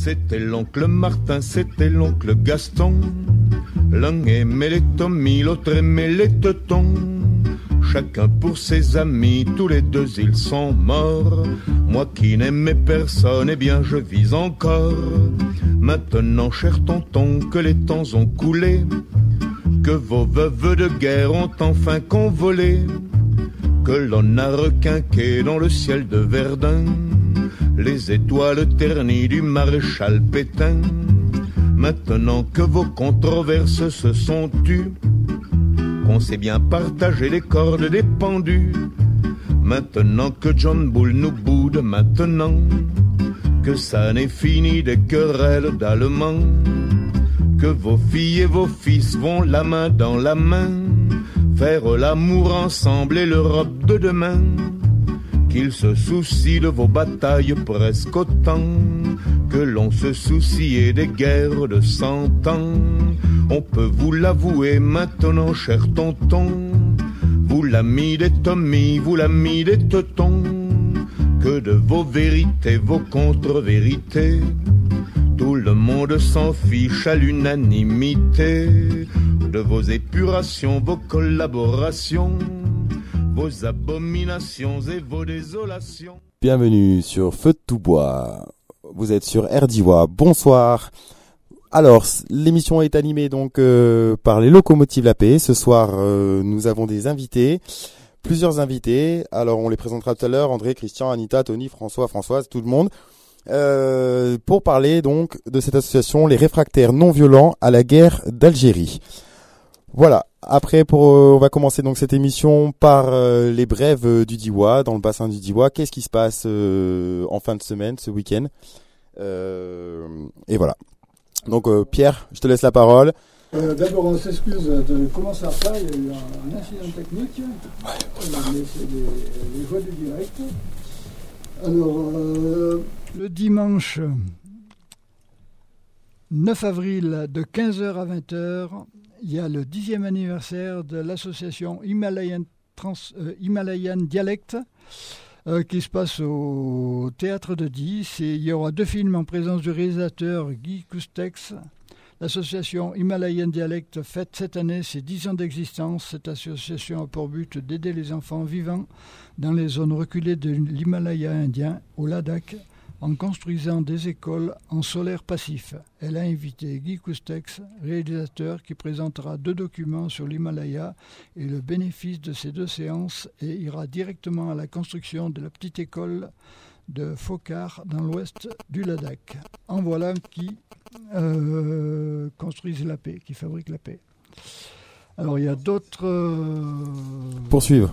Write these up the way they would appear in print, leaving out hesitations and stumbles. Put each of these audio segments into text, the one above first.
C'était l'oncle Martin, c'était l'oncle Gaston. L'un aimait les Tommy, l'autre aimait les Teutons. Chacun pour ses amis, tous les deux ils sont morts. Moi qui n'aimais personne, eh bien je vis encore. Maintenant, cher tonton, que les temps ont coulé, que vos veuves de guerre ont enfin convolé, que l'on a requinqué dans le ciel de Verdun les étoiles ternies du maréchal Pétain. Maintenant que vos controverses se sont tues, qu'on sait bien partager les cordes des pendus, maintenant que John Bull nous boude, maintenant que ça n'est fini des querelles d'Allemands, que vos filles et vos fils vont la main dans la main faire l'amour ensemble et l'Europe de demain, qu'ils se soucient de vos batailles presque autant que l'on se souciait des guerres de 100 ans. On peut vous l'avouer maintenant, cher tonton, vous l'ami des Tommy, vous l'ami des Teutons, que de vos vérités, vos contre-vérités, tout le monde s'en fiche à l'unanimité. De vos épurations, vos collaborations, vos abominations et vos désolations. Bienvenue sur Feu de tout bois. Vous êtes sur RDIWA. Bonsoir. Alors, l'émission est animée donc par les locomotives La Paix. Ce soir, nous avons des invités, plusieurs invités. Alors, on les présentera tout à l'heure. André, Christian, Anita, Tony, François, Françoise, tout le monde. Pour parler donc de cette association, les réfractaires non violents à la guerre d'Algérie. Voilà. Après, on va commencer donc cette émission par les brèves du Diois, dans le bassin du Diois. Qu'est-ce qui se passe en fin de semaine, ce week-end et voilà. Donc Pierre, je te laisse la parole. D'abord, on s'excuse de comment ça part. Il y a eu un incident technique. Mais c'est les voies du direct. Alors, le dimanche 9 avril de 15h à 20h, il y a le 10e anniversaire de l'association Himalayan Dialect qui se passe au Théâtre de 10. Et il y aura 2 films en présence du réalisateur Guy Coustex. L'association Himalayan Dialect fête cette année ses 10 ans d'existence. Cette association a pour but d'aider les enfants vivant dans les zones reculées de l'Himalaya indien, au Ladakh, en construisant des écoles en solaire passif. Elle a invité Guy Coustex, réalisateur, qui présentera 2 documents sur l'Himalaya et le bénéfice de ces 2 séances, et ira directement à la construction de la petite école de Fokar dans l'ouest du Ladakh. En voilà qui construisent la paix, qui fabriquent la paix. Alors il y a d'autres... Poursuivre.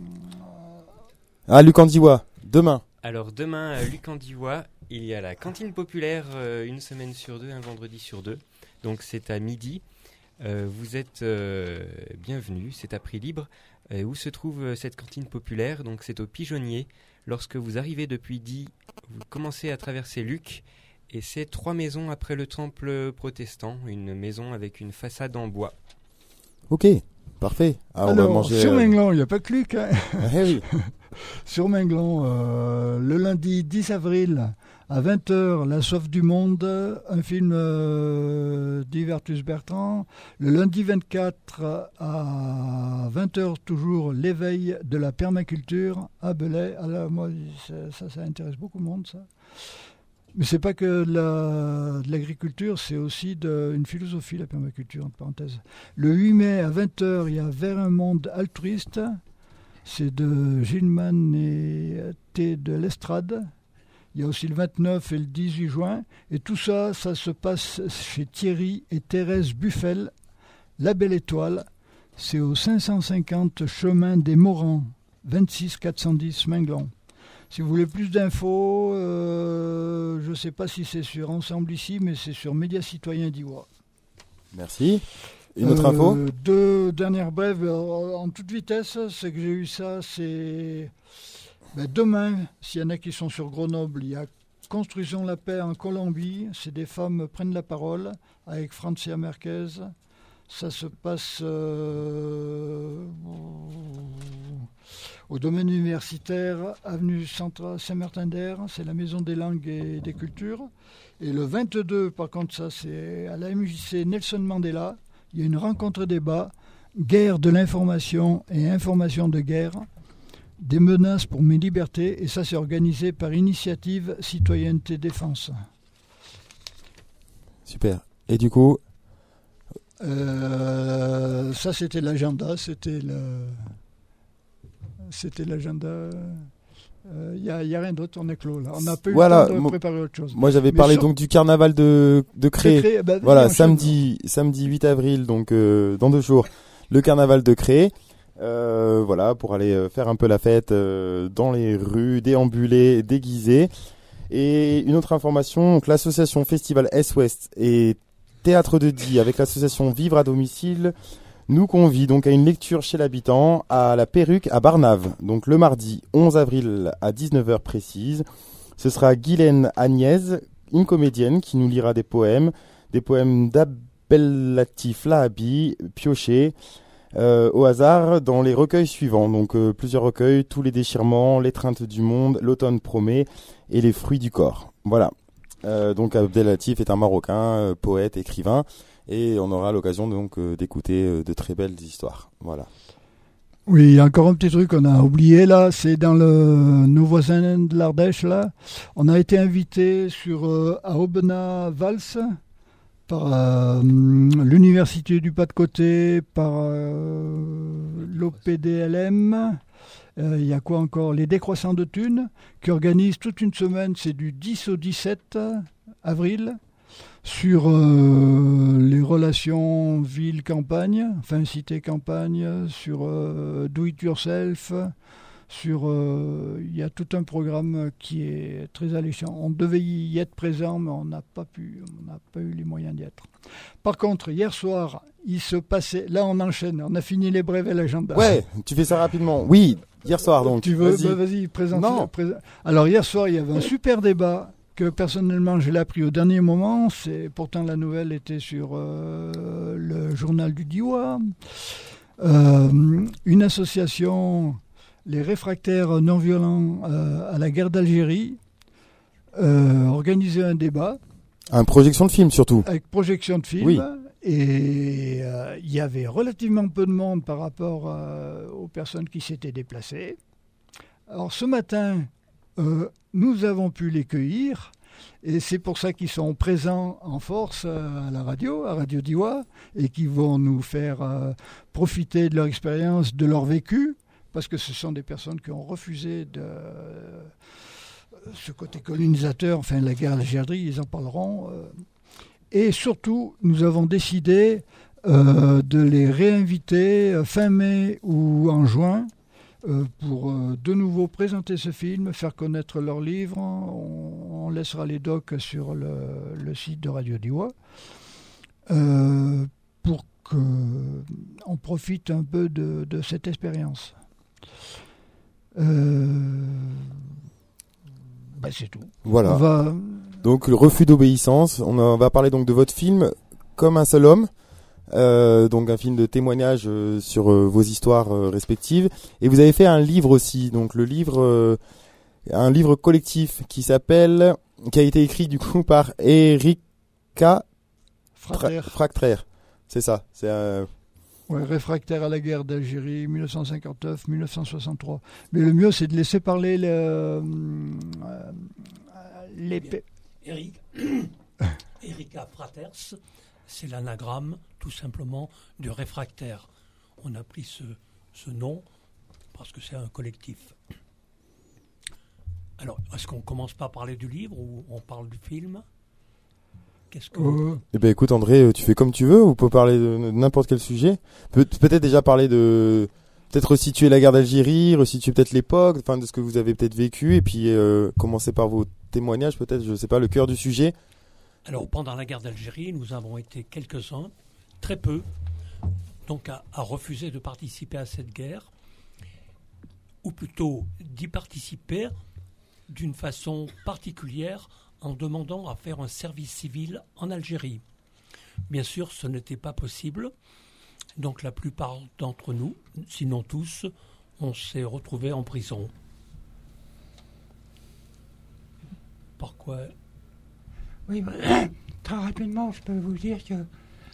Lucandiwa, demain. Alors demain à Lucandiwa, il y a la cantine populaire une semaine sur 2, un vendredi sur 2. Donc c'est à midi. Vous êtes bienvenus, c'est à prix libre. Où se trouve cette cantine populaire? Donc c'est au Pigeonnier. Lorsque vous arrivez depuis Die, vous commencez à traverser Luc. Et c'est 3 maisons après le temple protestant. Une maison avec une façade en bois. Ok, parfait. Alors, on va manger, sur Menglan, il n'y a pas que Luc. Hein. Oui. Sur Menglan, le lundi 10 avril à 20h, La Soif du Monde, un film d'Yvertus Bertrand. Le lundi 24 à 20h, toujours l'éveil de la permaculture à Belay. Alors, moi, ça intéresse beaucoup de monde, ça. Mais c'est pas que de l'agriculture, c'est aussi une philosophie, la permaculture, entre parenthèses. Le 8 mai à 20h, il y a Vers un monde altruiste. C'est de Gilman et T. de l'Estrade. Il y a aussi le 29 et le 18 juin. Et tout ça, ça se passe chez Thierry et Thérèse Buffel, La Belle Étoile. C'est au 550 chemin des Morans, 26 410 Menglan. Si vous voulez plus d'infos, je ne sais pas si c'est sur Ensemble ici, mais c'est sur Médias Citoyens d'Iwa. Merci. Une autre info? 2 dernières brèves en toute vitesse. C'est que j'ai eu ça, c'est... demain, s'il y en a qui sont sur Grenoble, il y a Construisons la paix en Colombie. C'est des femmes prennent la parole avec Francia Merquez. Ça se passe au domaine universitaire, avenue Centrale Saint-Martin-d'Air, c'est la Maison des langues et des cultures. Et le 22, par contre, ça c'est à la MJC Nelson Mandela, il y a une rencontre débat, guerre de l'information et information de guerre, des menaces pour mes libertés, et ça c'est organisé par Initiative Citoyenneté Défense. Super. Et du coup ça c'était l'agenda, c'était l'agenda. Il n'y a rien d'autre, on est clos là. On n'a pas eu le temps de préparer autre chose. Moi j'avais parlé donc du carnaval de Cré. Voilà, samedi 8 avril, donc dans 2 jours, le carnaval de Cré. Voilà, pour aller faire un peu la fête dans les rues, déambuler, déguisé. Et une autre information, donc l'association Festival Est-Ouest et Théâtre de Die avec l'association Vivre à domicile nous convie donc à une lecture chez l'habitant à la Perruque à Barnave. Donc le mardi 11 avril à 19h précise. Ce sera Guylaine Agnès, une comédienne qui nous lira des poèmes d'Abdel-Latif Lahabi, piochés au hasard dans les recueils suivants. Donc plusieurs recueils, Tous les déchirements, L'étreinte du monde, L'automne promet et Les fruits du corps. Voilà. Donc Abdel-Latif est un Marocain, poète, écrivain, et on aura l'occasion donc d'écouter de très belles histoires. Voilà. Oui, il y a encore un petit truc qu'on a oublié là, c'est dans nos voisins de l'Ardèche là. On a été invité à Aubenas-Valls par l'Université du Pas-de-Côté, par l'OPDLM. Il y a quoi encore ? Les Décroissants de Thunes, qui organisent toute une semaine, c'est du 10 au 17 avril, sur les relations ville-campagne, enfin cité-campagne, sur do it yourself, il y a tout un programme qui est très alléchant. On devait y être présent, mais on n'a pas eu les moyens d'y être. Par contre, hier soir, il se passait, là on enchaîne, on a fini les brèves et l'agenda. Ouais, tu fais ça rapidement. Oui, hier soir donc. Tu veux, vas-y, présente. Non. Alors hier soir, il y avait un super débat que personnellement je l'ai appris au dernier moment. Pourtant la nouvelle était sur le journal du Diois. Une association, les réfractaires non violents à la guerre d'Algérie, organisait un débat. Une projection de film surtout. Avec projection de film. Oui. Et il y avait relativement peu de monde par rapport aux personnes qui s'étaient déplacées. Alors ce matin, nous avons pu les cueillir, et c'est pour ça qu'ils sont présents en force à la radio, à Radio Diois, et qui vont nous faire profiter de leur expérience, de leur vécu, parce que ce sont des personnes qui ont refusé de ce côté colonisateur, enfin la guerre d'Algérie, ils en parleront. Et surtout, nous avons décidé de les réinviter fin mai ou en juin pour de nouveau présenter ce film, faire connaître leur livre. On laissera les docs sur le site de Radio Diois pour qu'on profite un peu de cette expérience. C'est tout. Voilà. Donc le refus d'obéissance, on va parler donc de votre film Comme un seul homme, donc un film de témoignage sur vos histoires respectives. Et vous avez fait un livre aussi, donc un livre collectif qui a été écrit du coup par Erika Fractraire. C'est ça. C'est réfractaire à la guerre d'Algérie, 1959-1963. Mais le mieux, c'est de laisser parler Erika Fraters, c'est l'anagramme tout simplement de réfractaire. On a pris ce nom parce que c'est un collectif. Alors, est-ce qu'on commence par parler du livre ou on parle du film ? Eh ben écoute André, tu fais comme tu veux, on peut parler de n'importe quel sujet. Peut-être déjà parler peut-être resituer la guerre d'Algérie, resituer peut-être l'époque, enfin de ce que vous avez peut-être vécu, et puis commencer par vos témoignages, peut-être, je sais pas, le cœur du sujet. Alors pendant la guerre d'Algérie, nous avons été quelques-uns, très peu, donc à refuser de participer à cette guerre, ou plutôt d'y participer d'une façon particulière en demandant à faire un service civil en Algérie. bien sûr, ce n'était pas possible. Donc la plupart d'entre nous, sinon tous, on s'est retrouvés en prison. Pourquoi ? Oui, très rapidement, je peux vous dire que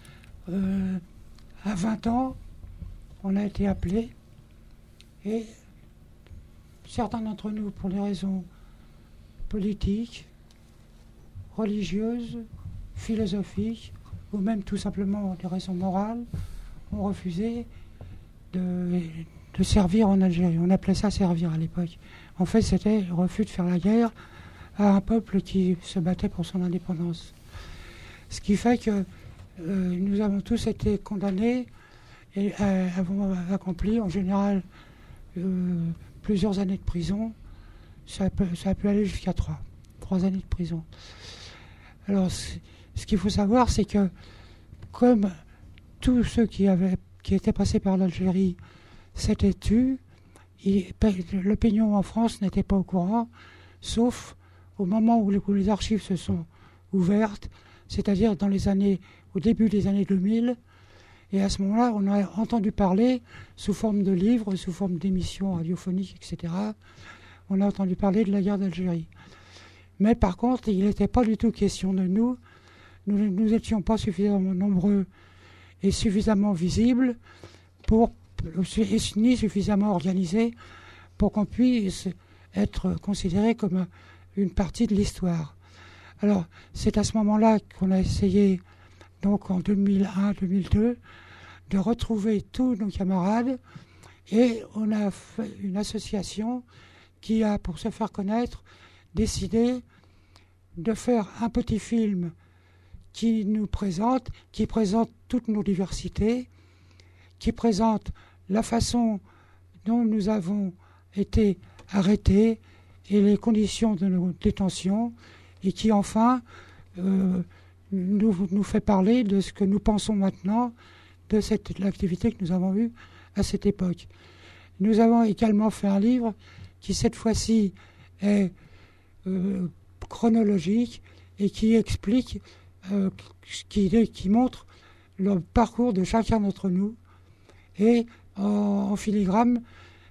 à 20 ans, on a été appelés et certains d'entre nous, pour des raisons politiques, religieuses, philosophiques, ou même tout simplement des raisons morales, ont refusé de servir en Algérie. On appelait ça servir à l'époque. En fait, c'était le refus de faire la guerre à un peuple qui se battait pour son indépendance. Ce qui fait que nous avons tous été condamnés et avons accompli en général plusieurs années de prison. Ça a pu aller jusqu'à 3 années de prison. Alors, ce qu'il faut savoir, c'est que comme tous ceux qui étaient passés par l'Algérie s'étaient tus, l'opinion en France n'était pas au courant, sauf au moment où les archives se sont ouvertes, c'est-à-dire au début des années 2000. Et à ce moment-là, on a entendu parler, sous forme de livres, sous forme d'émissions radiophoniques, etc., on a entendu parler de la guerre d'Algérie. Mais par contre, il n'était pas du tout question de nous. Nous n'étions pas suffisamment nombreux et suffisamment visibles ni suffisamment organisés pour qu'on puisse être considéré comme une partie de l'histoire. Alors, c'est à ce moment-là qu'on a essayé, donc en 2001-2002, de retrouver tous nos camarades et on a fait une association qui a, pour se faire connaître, décidé de faire un petit film qui présente toutes nos diversités, qui présente la façon dont nous avons été arrêtés et les conditions de nos détentions, et qui enfin nous fait parler de ce que nous pensons maintenant de l'activité que nous avons eue à cette époque. Nous avons également fait un livre qui cette fois-ci est chronologique et qui explique, qui montre le parcours de chacun d'entre nous et en filigrane,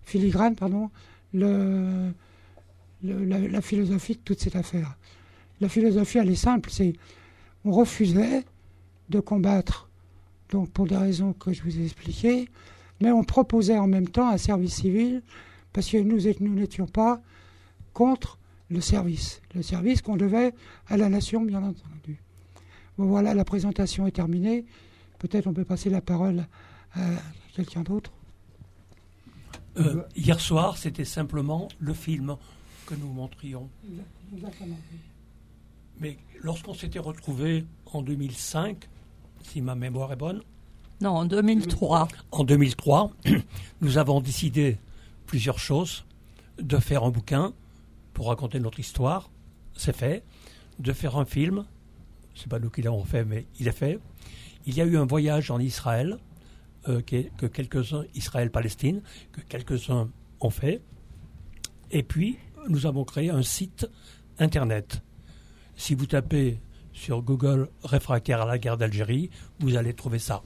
la philosophie de toute cette affaire. La philosophie, elle est simple, on refusait de combattre, donc pour des raisons que je vous ai expliquées, mais on proposait en même temps un service civil, parce que nous n'étions pas contre le service qu'on devait à la nation, bien entendu. Bon, voilà, la présentation est terminée. Peut-être on peut passer la parole à quelqu'un d'autre. Hier soir, c'était simplement le film que nous montrions. Exactement. Mais lorsqu'on s'était retrouvés en 2005, si ma mémoire est bonne... Non, en 2003. En 2003, nous avons décidé plusieurs choses. De faire un bouquin pour raconter notre histoire, c'est fait. De faire un film, c'est pas nous qui l'avons fait, mais il est fait. Il y a eu un voyage en Israël, que quelques-uns, Israël-Palestine, que quelques-uns ont fait. Et puis, nous avons créé un site Internet. Si vous tapez sur Google « Réfractaire à la guerre d'Algérie », vous allez trouver ça.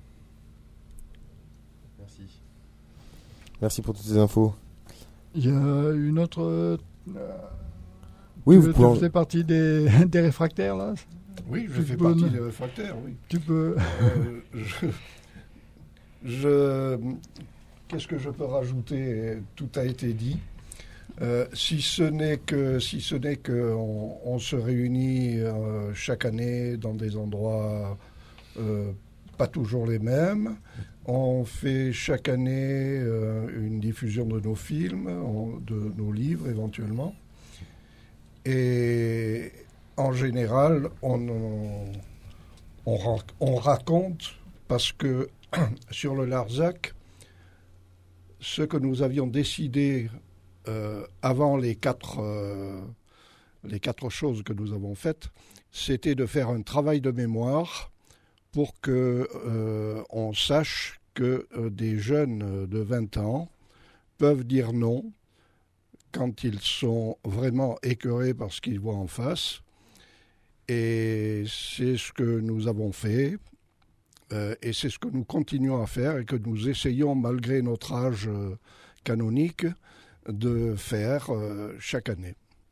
Merci pour toutes ces infos. Il y a une autre... oui, tu fais partie des réfractaires, là ? Oui, je fais partie des réfractaires, oui. Tu peux... Qu'est-ce que je peux rajouter ? Tout a été dit. Si ce n'est que on se réunit chaque année dans des endroits pas toujours les mêmes. On fait chaque année une diffusion de nos films, de nos livres éventuellement. Et en général, on raconte parce que sur le Larzac, ce que nous avions décidé avant les quatre choses que nous avons faites, c'était de faire un travail de mémoire pour que on sache que des jeunes de 20 ans peuvent dire non quand ils sont vraiment écœurés par ce qu'ils voient en face Et c'est ce que nous avons fait. Et c'est ce que nous continuons à faire et que nous essayons, malgré notre âge canonique, de faire chaque année.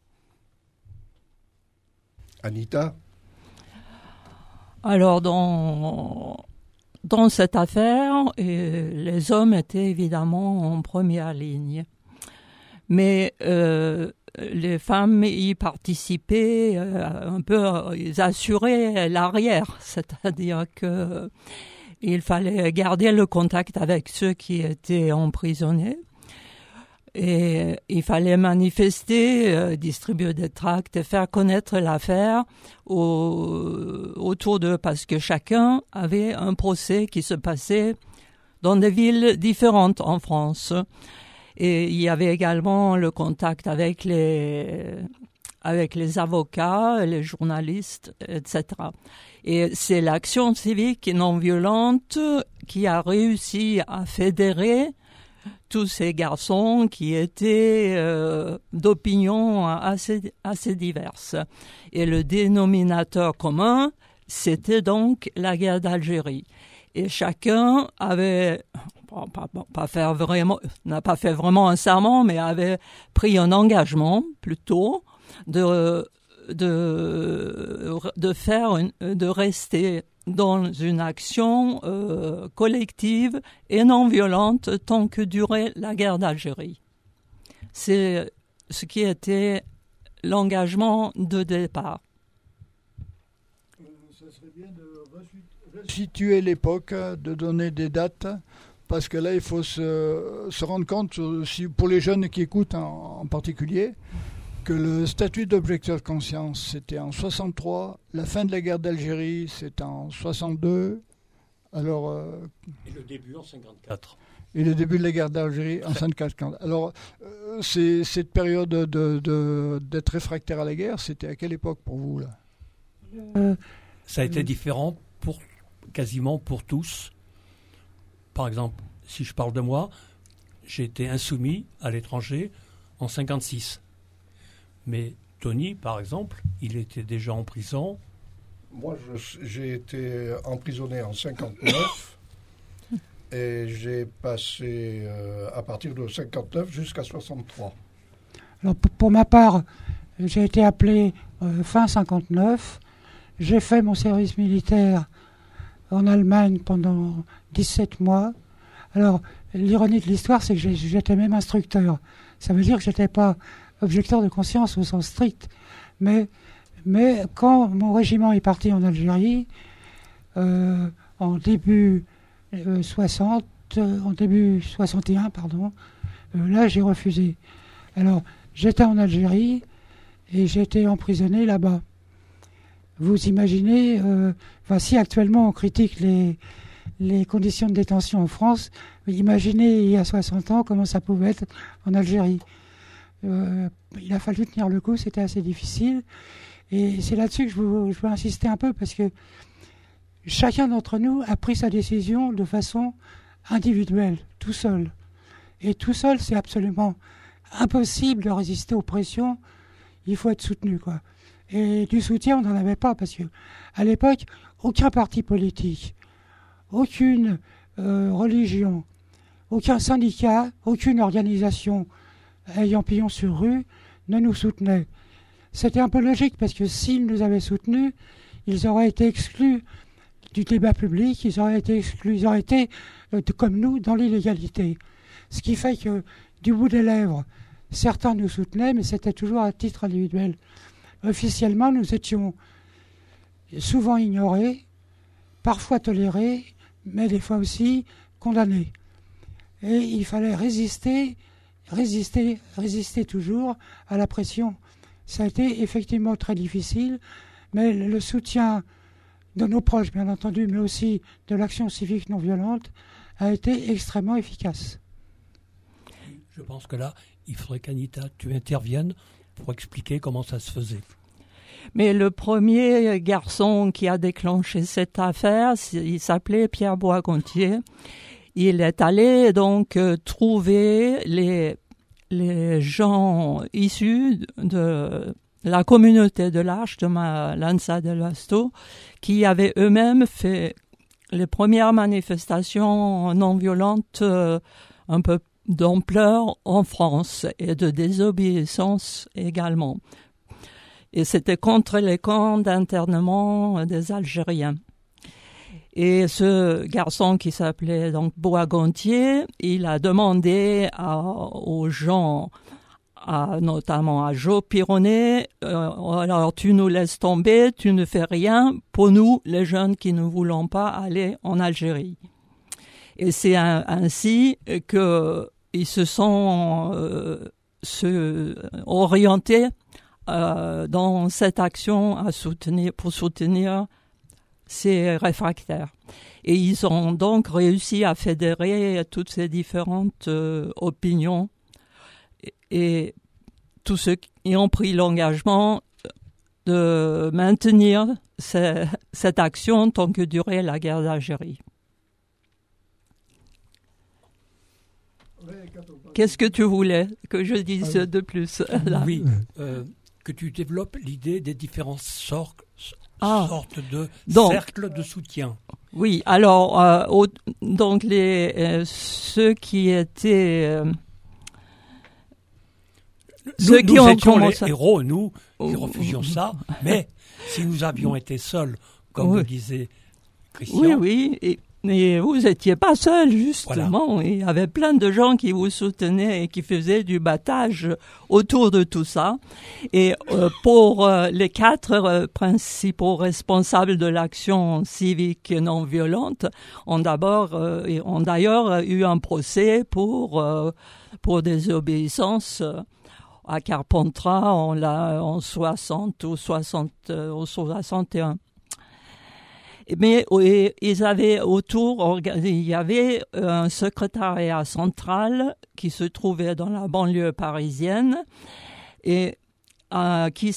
Anita ? Alors, dans cette affaire, les hommes étaient évidemment en première ligne. Mais les femmes y participaient un peu, ils assuraient l'arrière, c'est-à-dire que il fallait garder le contact avec ceux qui étaient emprisonnés. Et il fallait manifester, distribuer des tracts et faire connaître l'affaire autour d'eux, parce que chacun avait un procès qui se passait dans des villes différentes en France. Et il y avait également le contact avec les avocats, les journalistes, etc. Et c'est l'action civique non violente qui a réussi à fédérer tous ces garçons qui étaient d'opinions assez diverses. Et le dénominateur commun, c'était donc la guerre d'Algérie. Et chacun avait, n'a pas fait vraiment un serment, mais avait pris un engagement plutôt de rester dans une action collective et non violente tant que durait la guerre d'Algérie. C'est ce qui était l'engagement de départ. Ça serait bien de resituer l'époque, de donner des dates, parce que là, il faut se rendre compte, pour les jeunes qui écoutent en particulier, que le statut d'objecteur de conscience, c'était en 63, la fin de la guerre d'Algérie, c'était en 62, alors... et le début en 54. Et le début de la guerre d'Algérie en 54. Alors, cette période d'être réfractaire à la guerre, c'était à quelle époque pour vous, là ? Ça a été différent quasiment pour tous. Par exemple, si je parle de moi, j'ai été insoumis à l'étranger en 56. Mais Tony, par exemple, il était déjà en prison. Moi, j'ai été emprisonné en 59 et j'ai passé à partir de 59 jusqu'à 63. Alors, pour ma part, j'ai été appelé fin 59. J'ai fait mon service militaire en Allemagne pendant 17 mois. Alors, l'ironie de l'histoire, c'est que j'étais même instructeur. Ça veut dire que je n'étais pas objecteur de conscience au sens strict. Mais quand mon régiment est parti en Algérie, en début 61, là j'ai refusé. Alors, j'étais en Algérie et j'ai été emprisonné là-bas. Vous imaginez, si actuellement on critique les conditions de détention en France, imaginez il y a 60 ans comment ça pouvait être en Algérie. Il a fallu tenir le coup, c'était assez difficile. Et c'est là-dessus que je veux insister un peu, parce que chacun d'entre nous a pris sa décision de façon individuelle, tout seul. Et tout seul, c'est absolument impossible de résister aux pressions. Il faut être soutenu, quoi. Et du soutien, on n'en avait pas, parce que à l'époque, aucun parti politique, aucune religion, aucun syndicat, aucune organisation ayant pignon sur rue ne nous soutenait. C'était un peu logique, parce que s'ils nous avaient soutenus, ils auraient été exclus du débat public, ils auraient été exclus, ils auraient été, comme nous, dans l'illégalité. Ce qui fait que, du bout des lèvres, certains nous soutenaient, mais c'était toujours à titre individuel. Officiellement, nous étions souvent ignorés, parfois tolérés, mais des fois aussi condamnés. Et il fallait résister toujours à la pression. Ça a été effectivement très difficile, mais le soutien de nos proches, bien entendu, mais aussi de l'action civique non violente, a été extrêmement efficace. Je pense que là, il faudrait qu'Anita, tu interviennes pour expliquer comment ça se faisait. Mais le premier garçon qui a déclenché cette affaire, il s'appelait Pierre Boisgontier. Il est allé donc trouver les gens issus de la communauté de l'Arche de Lanza del Vasto, qui avaient eux-mêmes fait les premières manifestations non violentes un peu d'ampleur en France et de désobéissance également. Et c'était contre les camps d'internement des Algériens. Et ce garçon qui s'appelait donc Boisgontier, il a demandé aux gens, notamment à Jo Pironnet, alors tu nous laisses tomber, tu ne fais rien pour nous, les jeunes qui ne voulons pas aller en Algérie. Et c'est ainsi qu'ils se sont orientés dans cette action pour soutenir ces réfractaires. Et ils ont donc réussi à fédérer toutes ces différentes opinions et tous ceux qui ont pris l'engagement de maintenir cette action tant que durait la guerre d'Algérie. Qu'est-ce que tu voulais que je dise de plus là? Oui, que tu développes l'idée des différentes sortes de cercles de soutien. Oui, alors donc ceux qui étaient nous étions les héros, nous qui refusions ça, mais si nous avions été seuls, comme le disait Christian. Oui, et vous n'étiez pas seul, justement. Voilà. Il y avait plein de gens qui vous soutenaient et qui faisaient du battage autour de tout ça. Et pour les 4 principaux responsables de l'action civique non violente, ont d'ailleurs eu un procès pour désobéissance à Carpentras en 60 ou 61. Mais ils avaient il y avait un secrétariat central qui se trouvait dans la banlieue parisienne et qui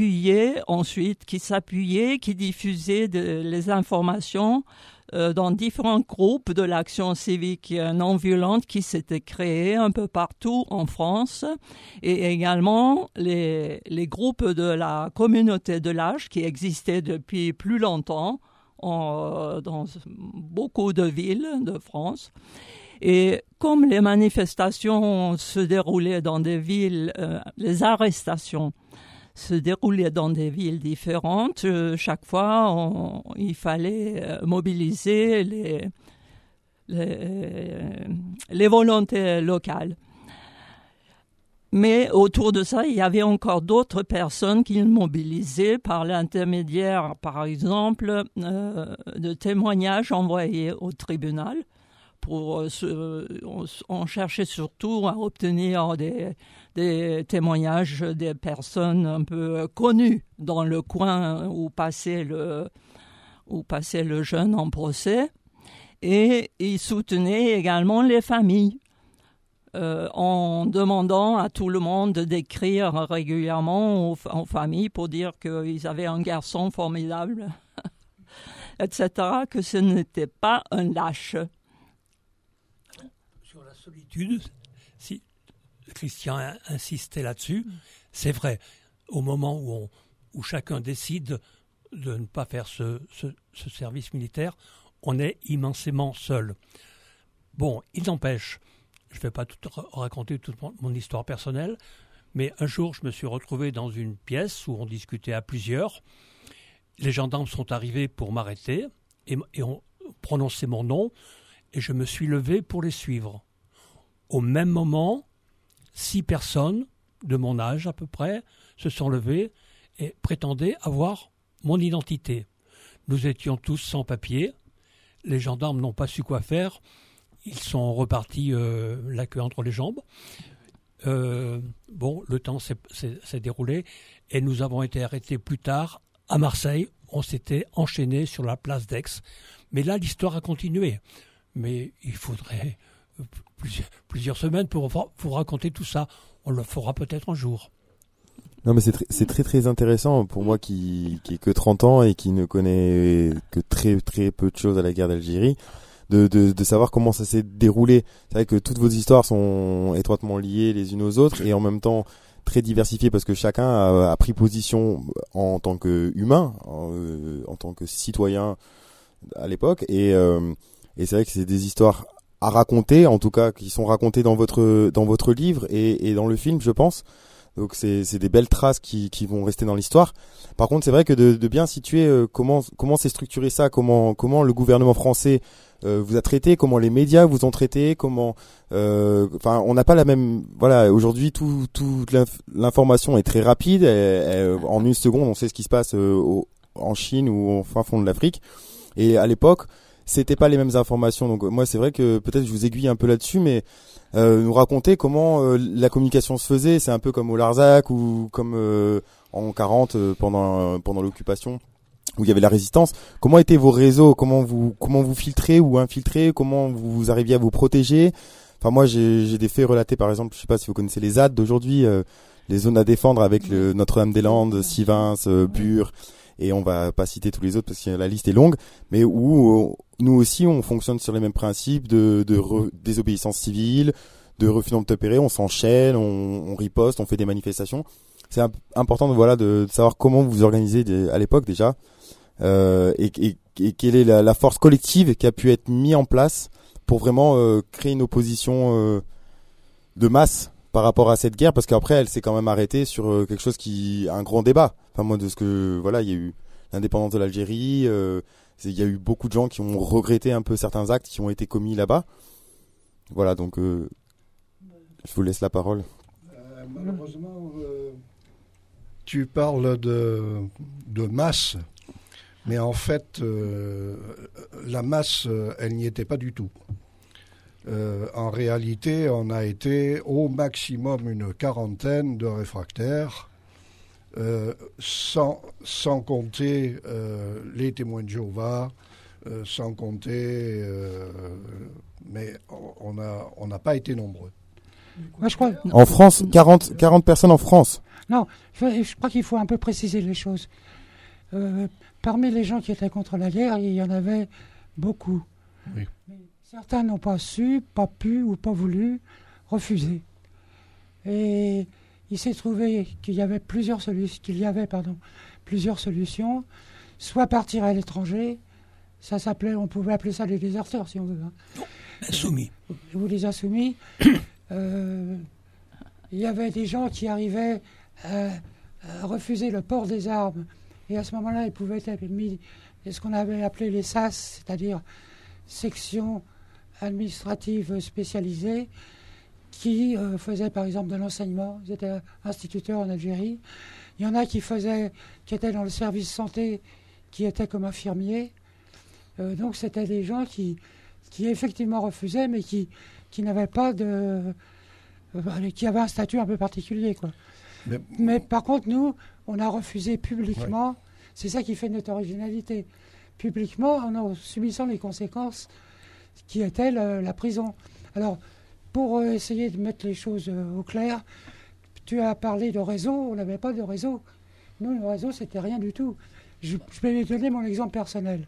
diffusait les informations dans différents groupes de l'action civique non violente qui s'étaient créés un peu partout en France, et également les groupes de la communauté de l'âge qui existaient depuis plus longtemps dans beaucoup de villes de France. Et comme les manifestations se déroulaient dans des villes, les arrestations se déroulaient dans des villes différentes, chaque fois il fallait mobiliser les volontés locales. Mais autour de ça, il y avait encore d'autres personnes qui mobilisaient par l'intermédiaire, par exemple, de témoignages envoyés au tribunal. On cherchait surtout à obtenir des témoignages des personnes un peu connues dans le coin où passait le jeune en procès. Et ils soutenaient également les familles. En demandant à tout le monde d'écrire régulièrement aux familles pour dire qu'ils avaient un garçon formidable, etc., que ce n'était pas un lâche. Sur la solitude, si Christian insistait là-dessus, c'est vrai, au moment où chacun décide de ne pas faire ce service militaire, on est immensément seul. Bon, il n'empêche, je ne vais pas raconter toute mon histoire personnelle, mais un jour, je me suis retrouvé dans une pièce où on discutait à plusieurs. Les gendarmes sont arrivés pour m'arrêter et ont prononcé mon nom, et je me suis levé pour les suivre. Au même moment, 6 personnes de mon âge à peu près se sont levées et prétendaient avoir mon identité. Nous étions tous sans papier. Les gendarmes n'ont pas su quoi faire. Ils sont repartis la queue entre les jambes. Le temps s'est déroulé et nous avons été arrêtés plus tard à Marseille. On s'était enchaînés sur la place d'Aix. Mais là, l'histoire a continué. Mais il faudrait plusieurs semaines pour vous raconter tout ça. On le fera peut-être un jour. Non, mais c'est très très intéressant pour moi qui ai que 30 ans et qui ne connaît que très très peu de choses à la guerre d'Algérie. De savoir comment ça s'est déroulé. C'est vrai que toutes vos histoires sont étroitement liées les unes aux autres et en même temps très diversifié parce que chacun a pris position en tant qu'humain, en tant que citoyen à l'époque, et c'est vrai que c'est des histoires à raconter, en tout cas qui sont racontées dans votre livre et dans le film, je pense. Donc c'est des belles traces qui vont rester dans l'histoire. Par contre, c'est vrai que de bien situer comment c'est structuré ça, comment le gouvernement français vous a traité, comment les médias vous ont traité, comment on n'a pas la même, voilà, aujourd'hui toute l'information est très rapide, en une seconde on sait ce qui se passe en Chine ou au fin fond de l'Afrique, et à l'époque c'était pas les mêmes informations. Donc moi c'est vrai que peut-être je vous aiguille un peu là-dessus, mais nous raconter comment la communication se faisait. C'est un peu comme au Larzac ou comme en 40 pendant l'occupation où il y avait la résistance. Comment étaient vos réseaux, comment vous filtrez ou infiltrez, comment vous arriviez à vous protéger. Enfin moi j'ai des faits relatés, par exemple, je sais pas si vous connaissez les ZAD d'aujourd'hui, les zones à défendre avec Notre-Dame-des-Landes, Sivins, Bure, et on va pas citer tous les autres parce que la liste est longue, mais où nous aussi on fonctionne sur les mêmes principes de désobéissance civile, de refus d'obtempérer, on s'enchaîne, on riposte, on fait des manifestations. C'est important de savoir comment vous vous organisez à l'époque déjà, et quelle est la force collective qui a pu être mise en place pour vraiment créer une opposition de masse par rapport à cette guerre, parce qu'après elle s'est quand même arrêtée sur quelque chose un grand débat. Enfin moi de ce que voilà, il y a eu l'indépendance de l'Algérie, il y a eu beaucoup de gens qui ont regretté un peu certains actes qui ont été commis là-bas. Voilà, donc je vous laisse la parole. Malheureusement, tu parles de masse, mais en fait, la masse, elle n'y était pas du tout. En réalité, on a été au maximum une quarantaine de réfractaires, sans compter les témoins de Jéhovah, sans compter, mais on n'a pas été nombreux. Moi, je crois... En France, 40 personnes en France. Non, je crois qu'il faut un peu préciser les choses. Parmi les gens qui étaient contre la guerre, il y en avait beaucoup. Oui. Mais certains n'ont pas su, pas pu ou pas voulu refuser. Et il s'est trouvé qu'il y avait plusieurs solutions. Soit partir à l'étranger, on pouvait appeler ça des déserteurs si on veut. Insoumis. Ou les insoumis. Il y avait des gens qui arrivaient à refuser le port des armes, et à ce moment-là ils pouvaient être mis ce qu'on avait appelé les SAS, c'est-à-dire sections administratives spécialisées, qui faisaient par exemple de l'enseignement. Ils étaient instituteurs en Algérie. Il y en a qui étaient dans le service santé, qui étaient comme infirmiers. Donc c'était des gens qui effectivement refusaient, mais qui n'avaient pas qui avaient un statut un peu particulier, quoi. Mais par contre, nous, on a refusé publiquement. Ouais. C'est ça qui fait notre originalité. Publiquement, en subissant les conséquences qui étaient la prison. Alors, pour essayer de mettre les choses au clair, tu as parlé de réseau. On n'avait pas de réseau. Nous, le réseau, c'était rien du tout. Je vais te donner mon exemple personnel.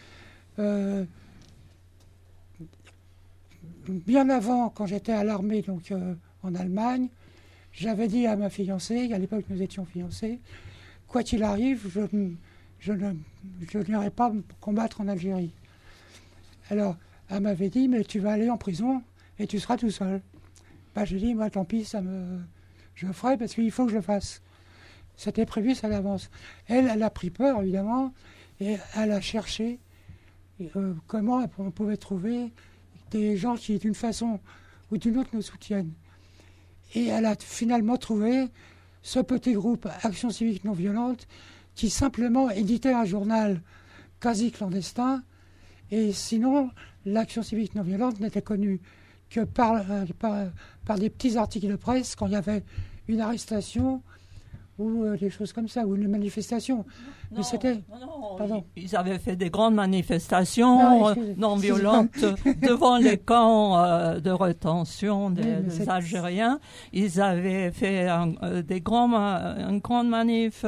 Bien avant, quand j'étais à l'armée, donc en Allemagne, j'avais dit à ma fiancée, à l'époque nous étions fiancés, quoi qu'il arrive, je n'irai pas combattre en Algérie. Alors, elle m'avait dit, mais tu vas aller en prison et tu seras tout seul. J'ai dit, moi, tant pis, je le ferai parce qu'il faut que je le fasse. C'était prévu, ça l'avance. Elle a pris peur, évidemment, et elle a cherché comment on pouvait trouver des gens qui, d'une façon ou d'une autre, nous soutiennent. Et elle a finalement trouvé ce petit groupe Action civique non violente qui simplement éditait un journal quasi clandestin. Et sinon, l'Action civique non violente n'était connue que par des petits articles de presse quand il y avait une arrestation ou des choses comme ça, ou une manifestation. Non, mais c'était... Pardon. Ils avaient fait des grandes manifestations non violentes devant les camps de rétention des Algériens. Ils avaient fait une grande manif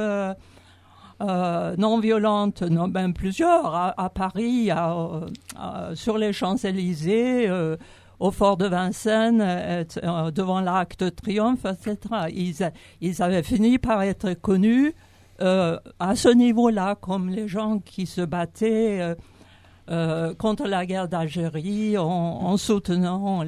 non violente, plusieurs, à Paris, sur les Champs-Élysées, au fort de Vincennes, devant l'Arc de Triomphe, etc. Ils avaient fini par être connus à ce niveau-là, comme les gens qui se battaient contre la guerre d'Algérie en soutenant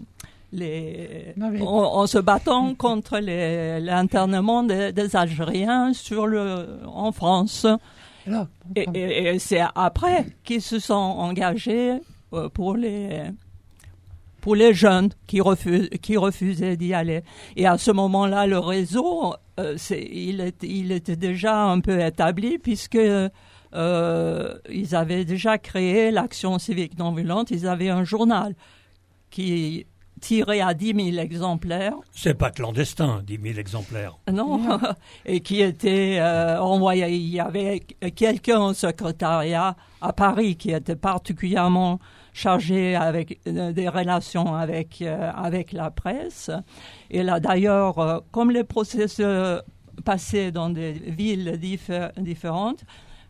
en se battant contre l'internement des Algériens en France. Alors, et c'est après qu'ils se sont engagés pour les jeunes qui refusaient d'y aller. Et à ce moment-là, le réseau, il était déjà un peu établi puisque ils avaient déjà créé l'Action civique non violente. Ils avaient un journal qui tiré à 10 000 exemplaires. C'est pas clandestin, 10 000 exemplaires. Non, et qui était envoyé. Il y avait quelqu'un au secrétariat à Paris qui était particulièrement chargé avec des relations avec la presse. Et là, d'ailleurs, comme les procès se passaient dans des villes différentes,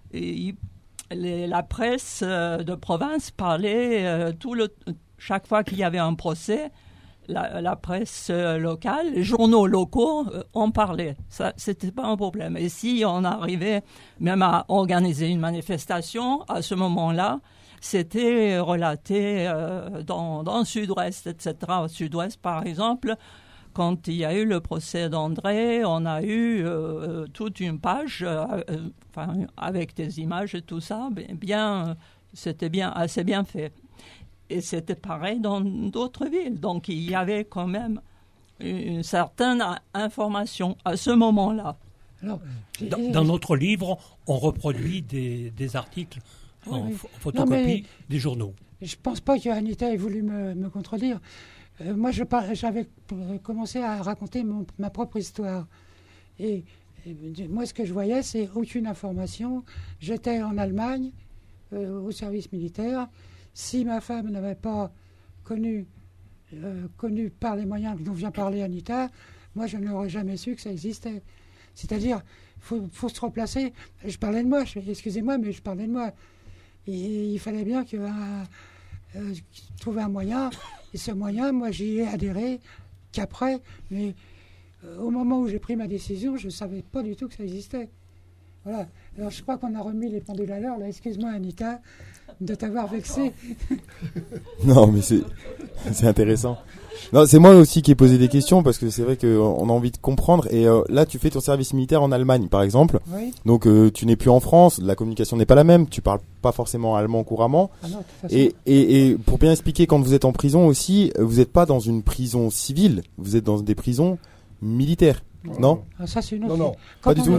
la presse de province parlait chaque fois qu'il y avait un procès, la presse locale, les journaux locaux en parlaient. Ça, c'était pas un problème. Et si on arrivait même à organiser une manifestation, à ce moment-là, c'était relaté dans le Sud-Ouest, etc. Au Sud-Ouest, par exemple, quand il y a eu le procès d'André, on a eu toute une page avec des images et tout ça. C'était assez bien fait. Et c'était pareil dans d'autres villes. Donc, il y avait quand même une certaine information à ce moment-là. Alors, dans notre livre, on reproduit des articles en photocopie des journaux. Je ne pense pas qu'Anita ait voulu me contredire. Moi, j'avais commencé à raconter ma propre histoire. Et moi, ce que je voyais, c'est aucune information. J'étais en Allemagne, au service militaire. Si ma femme n'avait pas connu par les moyens dont vient parler Anita, moi, je n'aurais jamais su que ça existait. C'est-à-dire, il faut se replacer. Je parlais de moi, excusez-moi, mais je parlais de moi. Il fallait bien trouver un moyen. Et ce moyen, moi, j'y ai adhéré qu'après. Mais au moment où j'ai pris ma décision, je ne savais pas du tout que ça existait. Voilà. Alors, je crois qu'on a remis les pendules à l'heure. Là, excuse-moi, Anita, de t'avoir vexé. Non, mais c'est intéressant. Non, c'est moi aussi qui ai posé des questions parce que c'est vrai qu'on a envie de comprendre. Et là, tu fais ton service militaire en Allemagne, par exemple. Oui. Donc, tu n'es plus en France. La communication n'est pas la même. Tu parles pas forcément allemand couramment. Ah non, de toute façon. Et pour bien expliquer, quand vous êtes en prison aussi, vous n'êtes pas dans une prison civile. Vous êtes dans des prisons militaires. Non. Ah, ça, c'est une autre. Non. Pas du tout.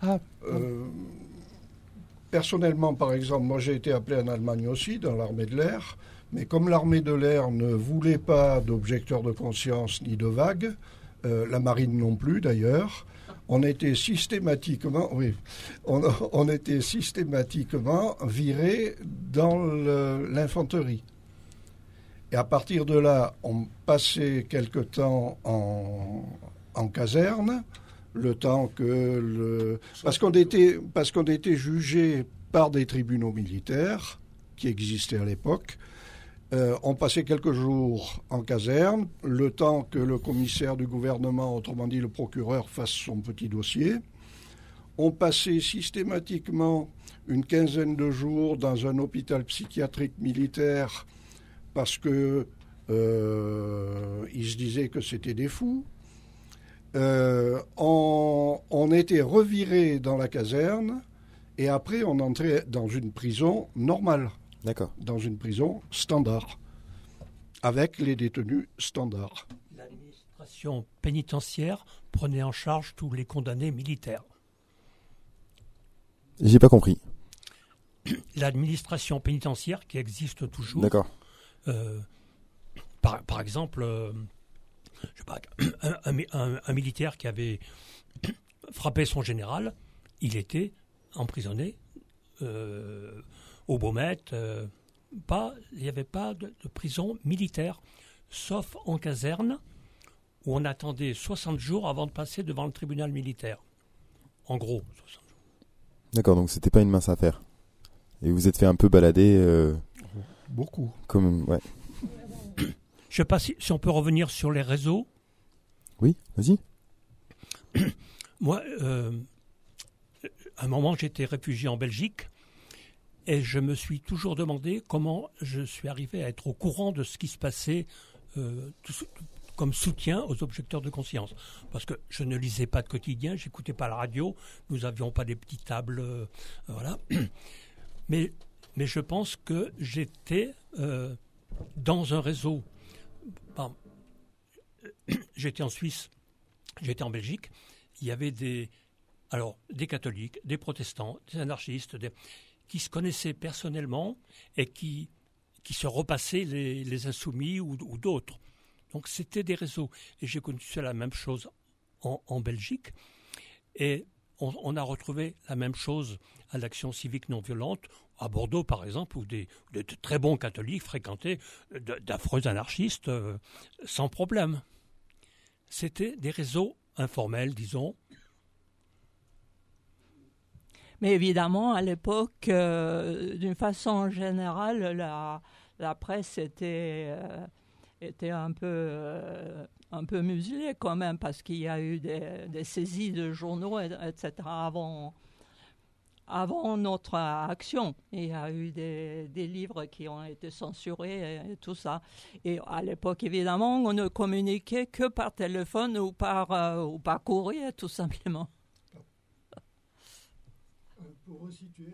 Personnellement, par exemple, moi j'ai été appelé en Allemagne aussi, dans l'armée de l'air, mais comme l'armée de l'air ne voulait pas d'objecteurs de conscience ni de vagues, la marine non plus d'ailleurs, on était systématiquement virés dans l'infanterie. Et à partir de là, on passait quelque temps en caserne, le temps que parce qu'on était jugé par des tribunaux militaires qui existaient à l'époque. On passait quelques jours en caserne, le temps que le commissaire du gouvernement, autrement dit le procureur, fasse son petit dossier. On passait systématiquement une quinzaine de jours dans un hôpital psychiatrique militaire parce que ils se disaient que c'était des fous. On était reviré dans la caserne et après on entrait dans une prison normale. D'accord. Dans une prison standard, avec les détenus standards. L'administration pénitentiaire prenait en charge tous les condamnés militaires. J'ai pas compris. L'administration pénitentiaire qui existe toujours. D'accord. Par exemple, je sais pas, un militaire qui avait frappé son général, il était emprisonné au Baumette. Il n'y avait pas de prison militaire, sauf en caserne, où on attendait 60 jours avant de passer devant le tribunal militaire. En gros, 60 jours. D'accord, donc c'était pas une mince affaire. Et vous êtes fait un peu balader Beaucoup. Comme, ouais. Je ne sais pas si on peut revenir sur les réseaux. Oui, vas-y. Moi, à un moment, j'étais réfugié en Belgique et je me suis toujours demandé comment je suis arrivé à être au courant de ce qui se passait comme soutien aux objecteurs de conscience. Parce que je ne lisais pas de quotidien, j'écoutais pas la radio, nous n'avions pas des petites tables, voilà. Mais je pense que j'étais dans un réseau. Bon, j'étais en Suisse, j'étais en Belgique, il y avait des catholiques, des protestants, des anarchistes, qui se connaissaient personnellement et qui se repassaient les insoumis ou d'autres. Donc c'était des réseaux. Et j'ai connu la même chose en Belgique. Et on a retrouvé la même chose à l'Action civique non violente, à Bordeaux par exemple, où de très bons catholiques fréquentaient d'affreux anarchistes sans problème. C'était des réseaux informels, disons. Mais évidemment, à l'époque, d'une façon générale, la presse était un peu muselée quand même, parce qu'il y a eu des saisies de journaux, etc. Avant notre action. Il y a eu des livres qui ont été censurés et tout ça. Et à l'époque, évidemment, on ne communiquait que par téléphone ou par courrier, tout simplement. Pour resituer,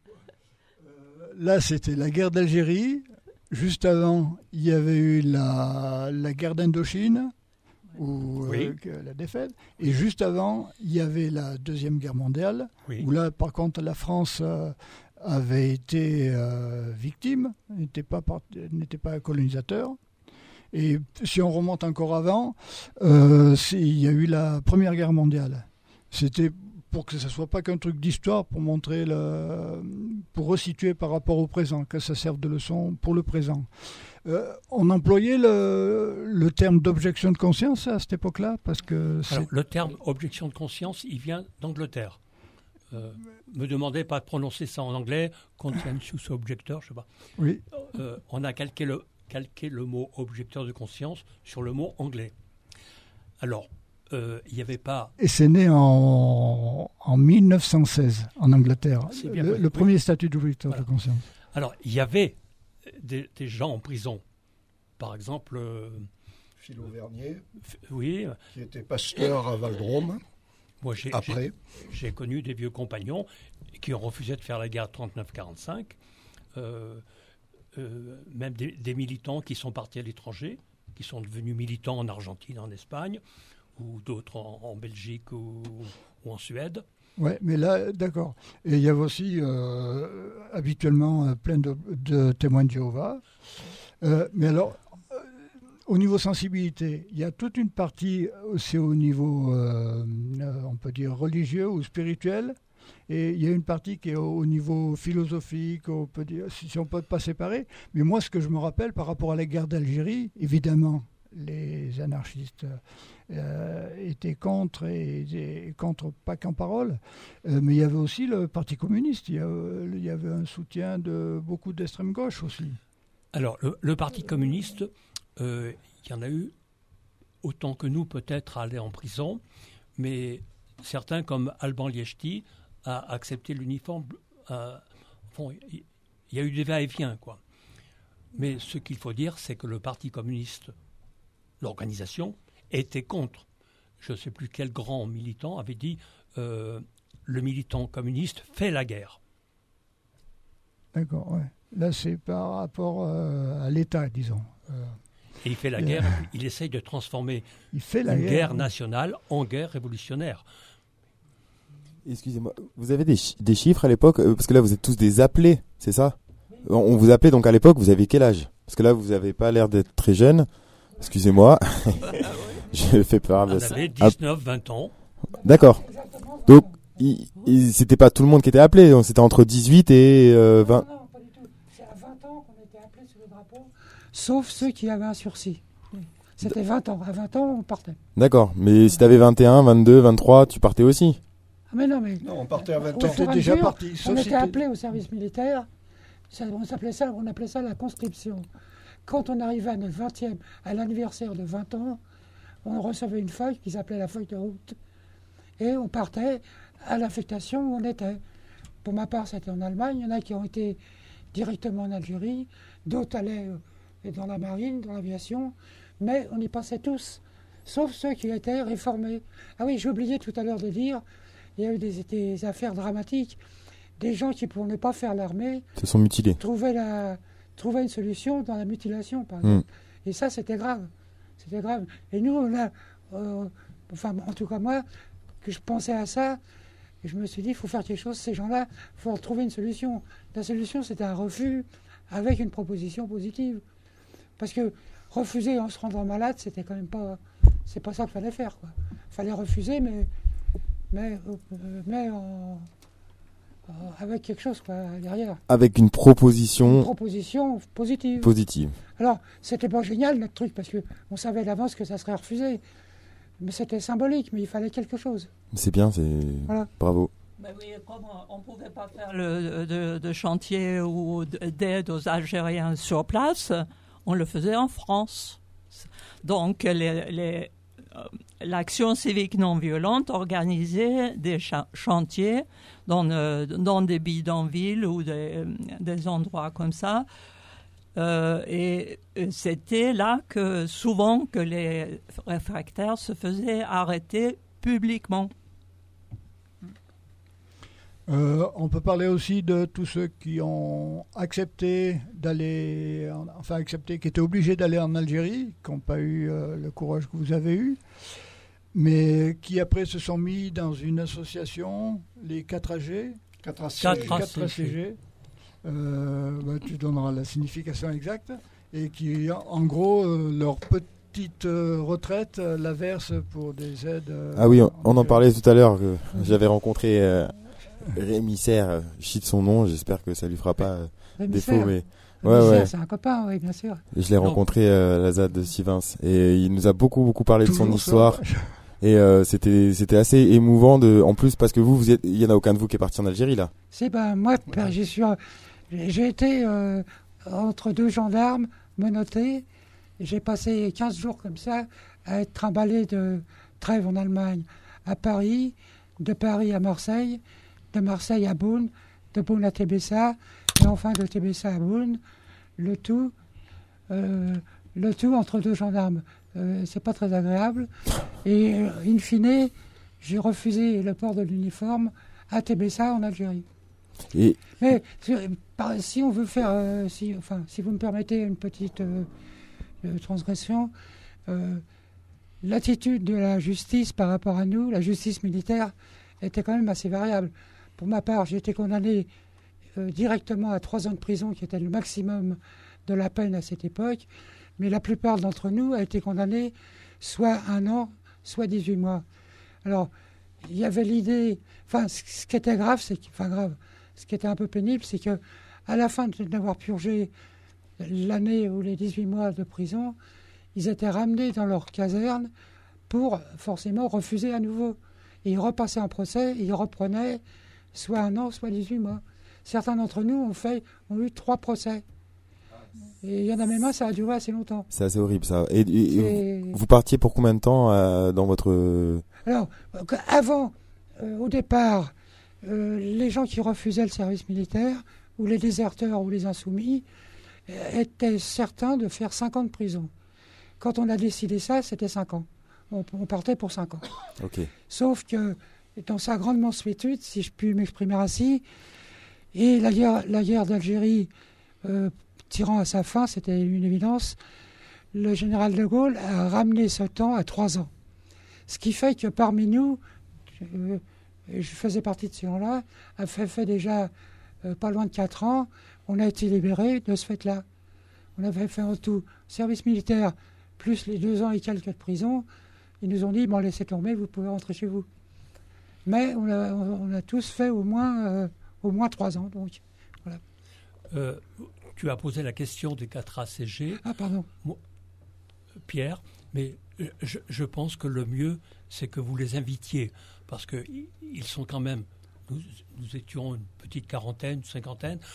là, c'était la guerre d'Algérie. Juste avant, il y avait eu la guerre d'Indochine, la défaite. Et juste avant, il y avait la Deuxième Guerre mondiale, où là, par contre, la France avait été victime, n'était pas colonisateur. Et si on remonte encore avant, il y a eu la Première Guerre mondiale. C'était pour que ce ne soit pas qu'un truc d'histoire, pour montrer pour resituer par rapport au présent, que ça serve de leçon pour le présent. On employait le terme d'objection de conscience à cette époque-là, parce que alors, le terme objection de conscience, il vient d'Angleterre. Me demandez pas de prononcer ça en anglais, conscientious objector, je sais pas. Oui. On a calqué le mot objecteur de conscience sur le mot anglais. Alors, il n'y avait pas... Et c'est né en 1916 en Angleterre, le premier statut d'objecteur de conscience. Alors, il y avait des gens en prison. Par exemple... Philo Vernier, qui était pasteur à Val-de-Rome. Moi, j'ai connu des vieux compagnons qui ont refusé de faire la guerre 39-45. Même des militants qui sont partis à l'étranger, qui sont devenus militants en Argentine, en Espagne, ou d'autres en Belgique ou en Suède. Oui, mais là, d'accord. Et il y avait aussi habituellement plein de témoins de Jéhovah. Mais alors, au niveau sensibilité, il y a toute une partie aussi au niveau, on peut dire, religieux ou spirituel. Et il y a une partie qui est au niveau philosophique, on peut dire, si on ne peut pas séparer. Mais moi, ce que je me rappelle par rapport à la guerre d'Algérie, évidemment, les anarchistes étaient contre, et contre pas qu'en parole, mais il y avait aussi le Parti communiste, il y avait un soutien de beaucoup d'extrême gauche aussi. Alors, le Parti communiste, il y en a eu autant que nous peut-être à aller en prison, mais certains comme Alban Liechti a accepté l'uniforme. Il y a eu des va-et-vient, quoi. Mais ce qu'il faut dire, c'est que le Parti communiste, l'organisation, était contre. Je ne sais plus quel grand militant avait dit le militant communiste fait la guerre. D'accord, ouais. Là, c'est par rapport à l'État, disons. Et il fait la guerre, il essaye de transformer une guerre nationale en guerre révolutionnaire. Excusez-moi, vous avez des chiffres à l'époque, parce que là vous êtes tous des appelés, c'est ça? On vous appelait donc à l'époque, vous avez quel âge? Parce que là vous n'avez pas l'air d'être très jeune. Excusez-moi, je fais peur. On avait 19, 20 ans. D'accord. Donc c'était pas tout le monde qui était appelé, donc c'était entre 18 et 20. Non, pas du tout. C'est à 20 ans qu'on était appelés sur le drapeau, sauf ceux qui avaient un sursis. C'était 20 ans. À 20 ans, on partait. D'accord, mais si t'avais 21, 22, 23, tu partais aussi? Ah mais non, on partait à 20 ans. On était déjà parti. On était appelés au service militaire. On appelait ça la conscription. quand on arrivait à notre 20e, à l'anniversaire de 20 ans, on recevait une feuille qui s'appelait la feuille de route. Et on partait à l'affectation où on était. Pour ma part, c'était en Allemagne. Il y en a qui ont été directement en Algérie, d'autres allaient dans la marine, dans l'aviation, mais on y passait tous, sauf ceux qui étaient réformés. Ah oui, j'ai oublié tout à l'heure de dire, il y a eu des affaires dramatiques. Des gens qui, pour ne pas faire l'armée, se sont mutilés. Trouvaient une solution dans la mutilation, par exemple. Et ça, c'était grave. C'était grave. Et nous, on a, enfin, en tout cas moi, que je pensais à ça, et je me suis dit, il faut faire quelque chose. Ces gens-là, il faut trouver une solution. La solution, c'était un refus avec une proposition positive. Parce que refuser en se rendant malade, c'était quand même pas... C'est pas ça qu'il fallait faire, quoi. Il fallait refuser, mais avec quelque chose, quoi, derrière. Avec une proposition... Une proposition positive. Positive. Alors, c'était pas génial, notre truc, parce qu'on savait d'avance que ça serait refusé. Mais c'était symbolique, mais il fallait quelque chose. C'est bien, c'est... Voilà. Bravo. Ben oui, comme on ne pouvait pas faire de chantier ou d'aide aux Algériens sur place, on le faisait en France. Donc, l'action civique non violente organisait des chantiers dans des bidonvilles ou des endroits comme ça. Et c'était là que souvent que les réfractaires se faisaient arrêter publiquement. On peut parler aussi de tous ceux qui ont accepté qui étaient obligés d'aller en Algérie, qui n'ont pas eu le courage que vous avez eu, mais qui après se sont mis dans une association, les 4AG. 4ACG. Tu donneras la signification exacte, et qui, en gros, leur petite retraite la verse pour des aides. Ah oui, on en parlait tout à l'heure. J'avais rencontré Rémi Serre, je cite son nom, j'espère que ça lui fera pas défaut. Mais... Ouais. C'est un copain, oui, bien sûr. Et je l'ai rencontré à la ZAD de Sivins, et il nous a beaucoup parlé de son histoire. Et c'était assez émouvant en plus parce que il y en a aucun de vous qui est parti en Algérie là. Moi, j'ai été entre deux gendarmes menottés. J'ai passé 15 jours comme ça à être trimballé de Trèves en Allemagne à Paris, de Paris à Marseille, de Marseille à Beaune, de Beaune à Tébessa, et enfin de Tébessa à Beaune, le tout entre deux gendarmes. C'est pas très agréable. Et in fine, j'ai refusé le port de l'uniforme à Tébessa en Algérie. Mais si on veut faire, si vous me permettez une petite transgression, l'attitude de la justice par rapport à nous, la justice militaire, était quand même assez variable. Pour ma part, j'ai été condamné directement à 3 ans de prison, qui était le maximum de la peine à cette époque, mais la plupart d'entre nous a été condamnés soit 1 an, soit 18 mois. Alors, il y avait l'idée... ce qui était grave, ce qui était un peu pénible, c'est que à la fin d'avoir purgé l'année ou les 18 mois de prison, ils étaient ramenés dans leur caserne pour forcément refuser à nouveau. Et ils repassaient en procès, ils reprenaient soit 1 an, soit 18 mois. Certains d'entre nous ont eu 3 procès. Et il y en a même un, ça a duré assez longtemps. C'est assez horrible ça. Et vous partiez pour combien de temps dans votre... Alors, avant, au départ, les gens qui refusaient le service militaire, ou les déserteurs ou les insoumis, étaient certains de faire 5 ans de prison. Quand on a décidé ça, c'était 5 ans. On partait pour 5 ans. Okay. Sauf que, dans sa grande mansuétude, si je puis m'exprimer ainsi, et la guerre d'Algérie tirant à sa fin, c'était une évidence, le général de Gaulle a ramené ce temps à 3 ans. Ce qui fait que parmi nous, je faisais partie de ces gens-là, a fait déjà pas loin de 4 ans, on a été libérés de ce fait-là. On avait fait en tout service militaire, plus les 2 ans et quelques de prison. Ils nous ont dit, bon, laissez tomber, vous pouvez rentrer chez vous. Mais on a tous fait au moins 3 ans. Donc, voilà. Tu as posé la question des 4ACG. Ah, pardon. Pierre, mais je pense que le mieux, c'est que vous les invitiez, parce qu'ils sont quand même... Nous étions une petite quarantaine, 50aine.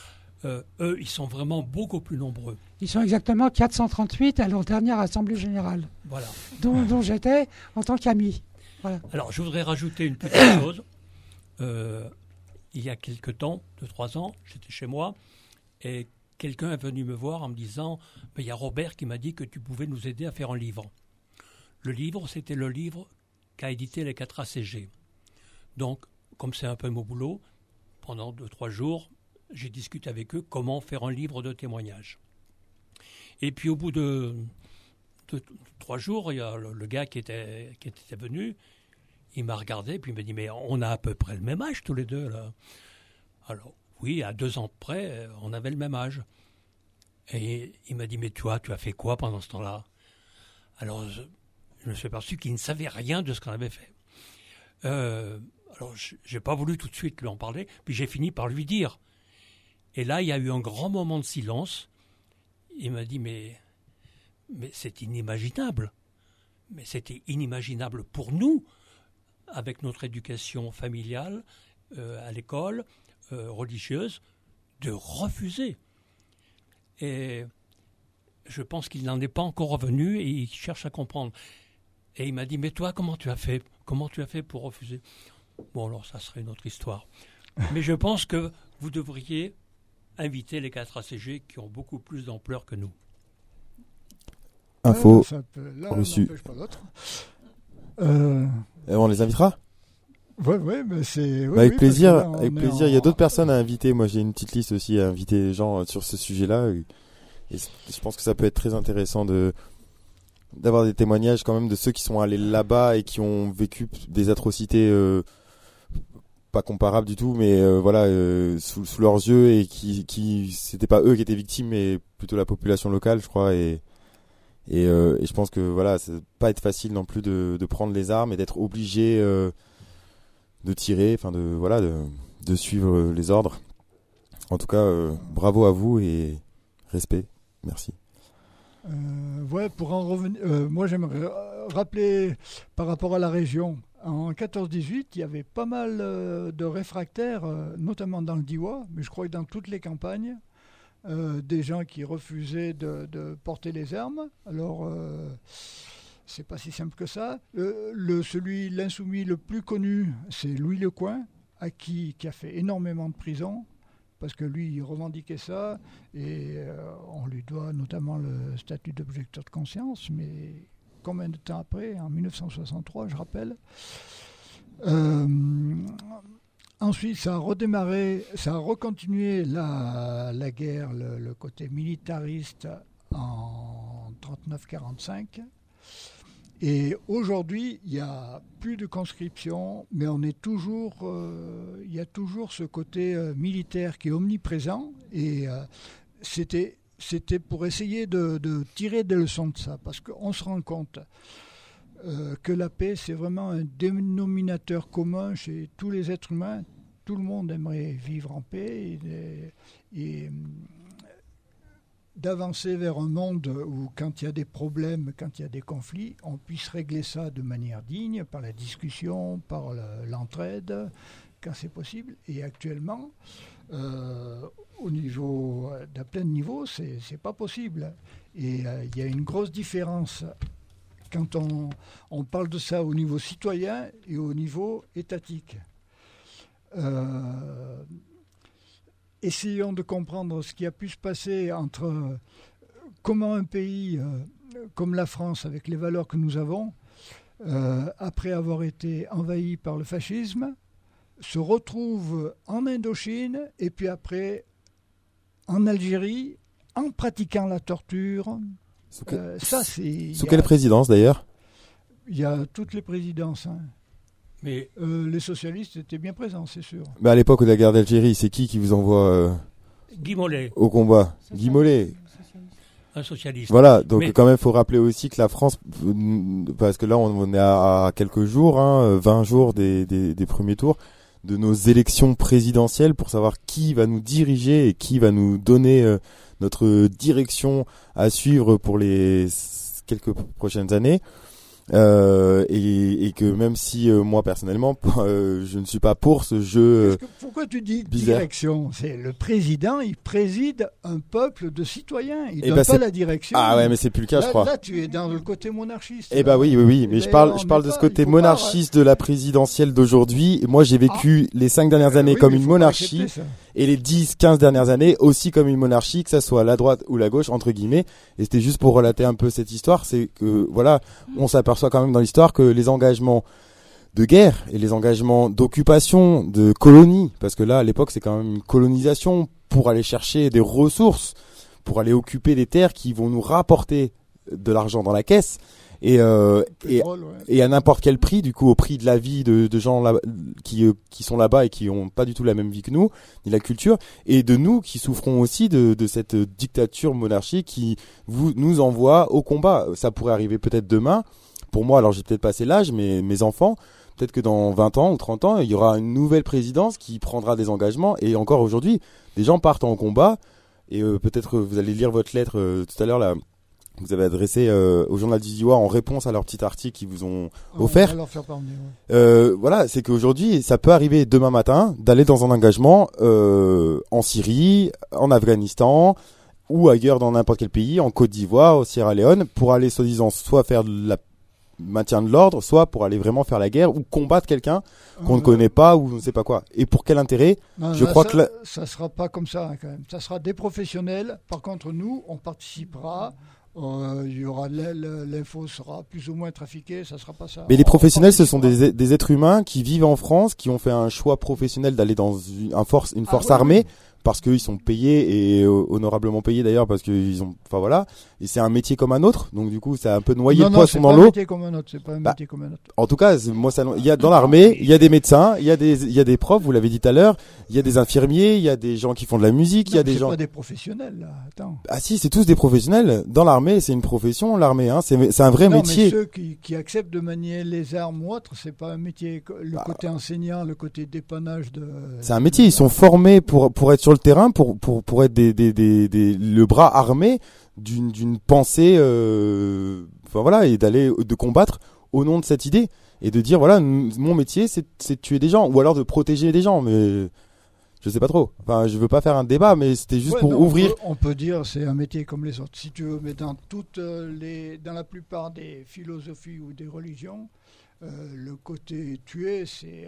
eux, ils sont vraiment beaucoup plus nombreux. Ils sont exactement 438 à leur dernière Assemblée Générale, Voilà. dont j'étais en tant qu'ami. Voilà. Alors, je voudrais rajouter une petite chose. Il y a quelque temps, 2-3 ans, j'étais chez moi et quelqu'un est venu me voir en me disant « Il y a Robert qui m'a dit que tu pouvais nous aider à faire un livre. » Le livre, c'était le livre qu'a édité les 4 ACG. Donc, comme c'est un peu mon boulot, pendant 2-3 jours, j'ai discuté avec eux comment faire un livre de témoignages. Et puis au bout de 3 jours, il y a le gars qui était venu, il m'a regardé, puis il m'a dit « Mais on a à peu près le même âge tous les deux, là. » Alors, oui, à 2 ans près, on avait le même âge. Et il m'a dit « Mais toi, tu as fait quoi pendant ce temps-là » Alors, je me suis aperçu qu'il ne savait rien de ce qu'on avait fait. Alors, je n'ai pas voulu tout de suite lui en parler, puis j'ai fini par lui dire. Et là, il y a eu un grand moment de silence. Il m'a dit « Mais c'est inimaginable. Mais c'était inimaginable pour nous, avec notre éducation familiale, à l'école, religieuse, de refuser. » Et je pense qu'il n'en est pas encore revenu et il cherche à comprendre. Et il m'a dit « Mais toi, comment tu as fait pour refuser ?» Bon, alors ça serait une autre histoire. Mais je pense que vous devriez inviter les 4 ACG qui ont beaucoup plus d'ampleur que nous. Info L'un reçue. n'empêche pas l'autre. On les invitera Ouais, mais c'est... Bah, avec oui, plaisir, parce que là, avec on est plaisir. Il y a d'autres personnes à inviter. Moi, j'ai une petite liste aussi à inviter les gens sur ce sujet-là. Et je pense que ça peut être très intéressant d'avoir des témoignages quand même de ceux qui sont allés là-bas et qui ont vécu des atrocités pas comparables du tout, mais voilà, sous leurs yeux, et qui c'était pas eux qui étaient victimes, mais plutôt la population locale, je crois. Et je pense que voilà, ça va pas être facile non plus de prendre les armes et d'être obligé de tirer, enfin de suivre les ordres. En tout cas, bravo à vous et respect. Merci. Ouais, pour en revenir, moi j'aimerais rappeler par rapport à la région. En 14-18, il y avait pas mal de réfractaires, notamment dans le Diois, mais je crois que dans toutes les campagnes, des gens qui refusaient de porter les armes. Alors, c'est pas si simple que ça. L'insoumis le plus connu, c'est Louis Lecoing, qui a fait énormément de prison, parce que lui, il revendiquait ça, et on lui doit notamment le statut d'objecteur de conscience, mais combien de temps après, en 1963, je rappelle. Ensuite, ça a redémarré, ça a recontinué la guerre, le côté militariste en 39-45. Et aujourd'hui, il n'y a plus de conscription, mais on est toujours, il y a toujours ce côté militaire qui est omniprésent. Et c'était pour essayer de tirer des leçons de ça, parce qu'on se rend compte que la paix, c'est vraiment un dénominateur commun chez tous les êtres humains. Tout le monde aimerait vivre en paix et d'avancer vers un monde où, quand il y a des problèmes, quand il y a des conflits, on puisse régler ça de manière digne, par la discussion, par l'entraide, quand c'est possible. Et actuellement, au niveau, d'à plein niveau, c'est pas possible. Et il y a une grosse différence quand on parle de ça au niveau citoyen et au niveau étatique. Essayons de comprendre ce qui a pu se passer entre comment un pays comme la France, avec les valeurs que nous avons, après avoir été envahi par le fascisme, se retrouve en Indochine et puis après en Algérie en pratiquant la torture. Sous quelle présidence d'ailleurs ? Il y a toutes les présidences. Hein. Mais les socialistes étaient bien présents, c'est sûr. Mais à l'époque de la guerre d'Algérie, c'est qui vous envoie Guy Mollet, au combat ? Guy Mollet. un socialiste. Voilà, donc Mais- quand même, faut rappeler aussi que la France, parce que là, on est à quelques jours, 20 jours des premiers tours, de nos élections présidentielles pour savoir qui va nous diriger et qui va nous donner notre direction à suivre pour les quelques prochaines années. et que même si moi personnellement je ne suis pas pour ce jeu pourquoi tu dis bizarre. Direction? C'est le président, il préside un peuple de citoyens, il Eh donne ben, pas c'est- la direction. Ah ouais, mais c'est plus le cas, je crois. Là tu es dans le côté monarchiste. Eh ben oui, mais je parle de ce côté monarchiste de la présidentielle d'aujourd'hui. Et moi, j'ai vécu les 5 dernières années comme une monarchie et les 10-15 dernières années aussi comme une monarchie, que ça soit la droite ou la gauche, entre guillemets. Et c'était juste pour relater un peu cette histoire, c'est que voilà, on s'aperçoit quand même dans l'histoire que les engagements de guerre et les engagements d'occupation, de colonie, parce que là, à l'époque, c'est quand même une colonisation pour aller chercher des ressources, pour aller occuper des terres qui vont nous rapporter de l'argent dans la caisse. Et à n'importe quel prix, du coup au prix de la vie de gens là, qui sont là-bas et qui ont pas du tout la même vie que nous, ni la culture, et de nous qui souffrons aussi de cette dictature monarchique qui nous envoie au combat. Ça pourrait arriver peut-être demain. Pour moi, alors j'ai peut-être passé l'âge, mais mes enfants, peut-être que dans 20 ans ou 30 ans, il y aura une nouvelle présidence qui prendra des engagements. Et encore aujourd'hui, des gens partent en combat. Et peut-être vous allez lire votre lettre tout à l'heure là. Vous avez adressé au journal d'Ardivois en réponse à leur petit article qu'ils vous ont offert. On va leur faire parvenir, voilà, c'est qu'aujourd'hui, ça peut arriver demain matin d'aller dans un engagement en Syrie, en Afghanistan ou ailleurs dans n'importe quel pays, en Côte d'Ivoire, au Sierra Leone, pour aller soi-disant soit faire la maintien de l'ordre, soit pour aller vraiment faire la guerre ou combattre quelqu'un qu'on ne connaît pas ou on ne sait pas quoi. Et pour quel intérêt? Je crois que ça sera pas comme ça quand même. Ça sera des professionnels. Par contre, nous, on participera. Il y aura l'info sera plus ou moins trafiquée, ça sera pas ça. Mais les professionnels, ce sont des êtres humains qui vivent en France, qui ont fait un choix professionnel d'aller dans une force armée. Parce qu'ils sont payés et honorablement payés d'ailleurs parce qu'ils ont, enfin voilà, et c'est un métier comme un autre, donc du coup c'est un peu noyé le poisson dans l'eau. C'est pas un métier comme un autre, c'est pas un métier comme un autre. En tout cas, moi ça, il y a dans l'armée, il y a des médecins, il y a des profs, vous l'avez dit tout à l'heure, il y a des infirmiers, il y a des gens qui font de la musique, il y a des gens. C'est pas des professionnels là, attends. Ah si, c'est tous des professionnels. Dans l'armée, c'est une profession, l'armée, hein, c'est un vrai métier. Mais ceux qui acceptent de manier les armes ou autre, c'est pas un métier. Le côté enseignant, le côté dépannage de. C'est un métier. Ils sont formés pour être sur le terrain, pour être le bras armé d'une pensée, enfin voilà, et de combattre au nom de cette idée et de dire voilà, mon métier c'est de tuer des gens ou alors de protéger des gens, mais je sais pas trop. Enfin, je veux pas faire un débat, mais c'était juste pour ouvrir. On peut dire c'est un métier comme les autres, si tu veux, mais dans dans la plupart des philosophies ou des religions, le côté tuer, c'est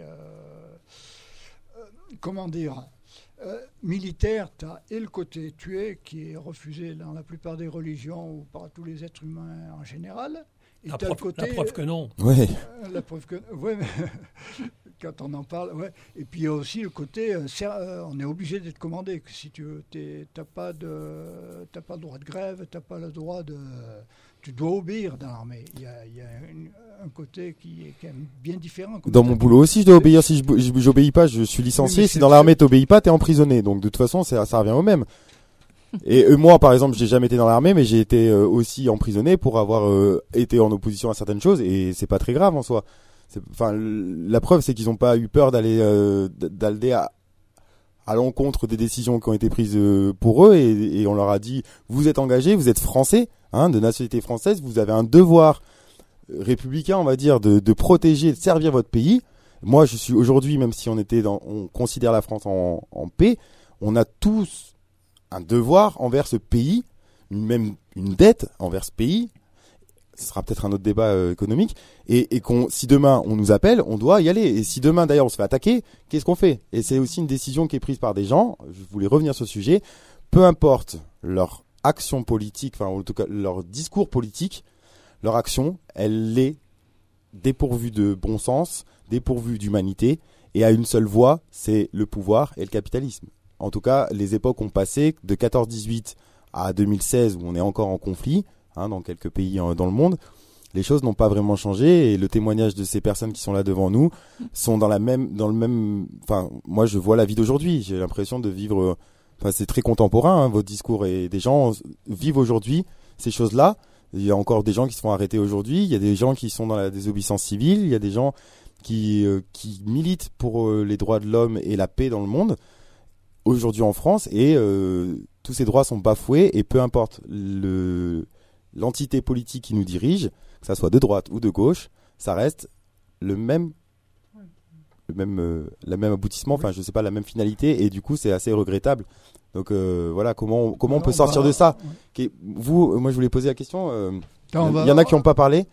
comment dire. Militaire, tu as et le côté tué qui est refusé dans la plupart des religions ou par tous les êtres humains en général. Et la preuve que non. Ouais. La preuve que ouais, mais quand on en parle, ouais. Et puis il y a aussi le côté, on est obligé d'être commandé. Si tu n'as pas le droit de grève, t'as pas le droit de, tu dois obéir dans l'armée. Il y a un côté qui est quand même bien différent. Dans mon boulot aussi, je dois obéir. Si j'obéis pas, je suis licencié. Oui, si dans l'armée t'obéis pas, t'es emprisonné. Donc de toute façon, ça revient au même. Et moi, par exemple, j'ai jamais été dans l'armée, mais j'ai été aussi emprisonné pour avoir été en opposition à certaines choses, et c'est pas très grave en soi. Enfin, la preuve, c'est qu'ils ont pas eu peur d'aller à l'encontre des décisions qui ont été prises pour eux, et on leur a dit vous êtes engagés, vous êtes français, hein, de nationalité française, vous avez un devoir républicain, on va dire, de protéger, de servir votre pays. Moi, je suis aujourd'hui, même si on considère la France en paix, on a tous un devoir envers ce pays, même une dette envers ce pays. Ce sera peut-être un autre débat économique. Et si demain on nous appelle, on doit y aller. Et si demain d'ailleurs on se fait attaquer, qu'est-ce qu'on fait? Et c'est aussi une décision qui est prise par des gens. Je voulais revenir sur ce sujet. Peu importe leur action politique, enfin en tout cas leur discours politique, leur action, elle est dépourvue de bon sens, dépourvue d'humanité, et à une seule voie, c'est le pouvoir et le capitalisme. En tout cas, les époques ont passé de 14-18 à 2016 où on est encore en conflit, hein, dans quelques pays dans le monde. Les choses n'ont pas vraiment changé, et le témoignage de ces personnes qui sont là devant nous sont dans le même. Enfin, moi, je vois la vie d'aujourd'hui. J'ai l'impression de vivre. Enfin, c'est très contemporain, hein, votre discours, et des gens vivent aujourd'hui ces choses-là. Il y a encore des gens qui se font arrêter aujourd'hui. Il y a des gens qui sont dans la désobéissance civile. Il y a des gens qui militent pour les droits de l'homme et la paix dans le monde aujourd'hui en France, et tous ces droits sont bafoués, et peu importe l'entité politique qui nous dirige, que que ça soit de droite ou de gauche, ça reste le même aboutissement, enfin je sais pas, la même finalité, et du coup c'est assez regrettable. Donc voilà, comment on peut sortir de ça. Vous, moi je voulais poser la question, il y en a qui n'ont pas parlé,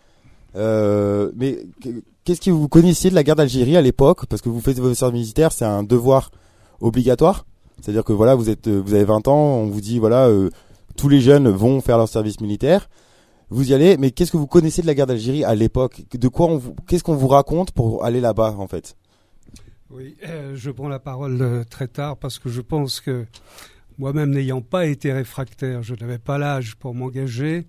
mais qu'est-ce que vous connaissiez de la guerre d'Algérie à l'époque? Parce que vous faites votre service militaire, c'est un devoir obligatoire, c'est-à-dire que voilà, vous avez 20 ans, on vous dit voilà, tous les jeunes vont faire leur service militaire, vous y allez, mais qu'est-ce que vous connaissez de la guerre d'Algérie à l'époque? Qu'est-ce qu'on vous raconte pour aller là-bas en fait? Oui, je prends la parole très tard parce que je pense que moi-même n'ayant pas été réfractaire, je n'avais pas l'âge pour m'engager.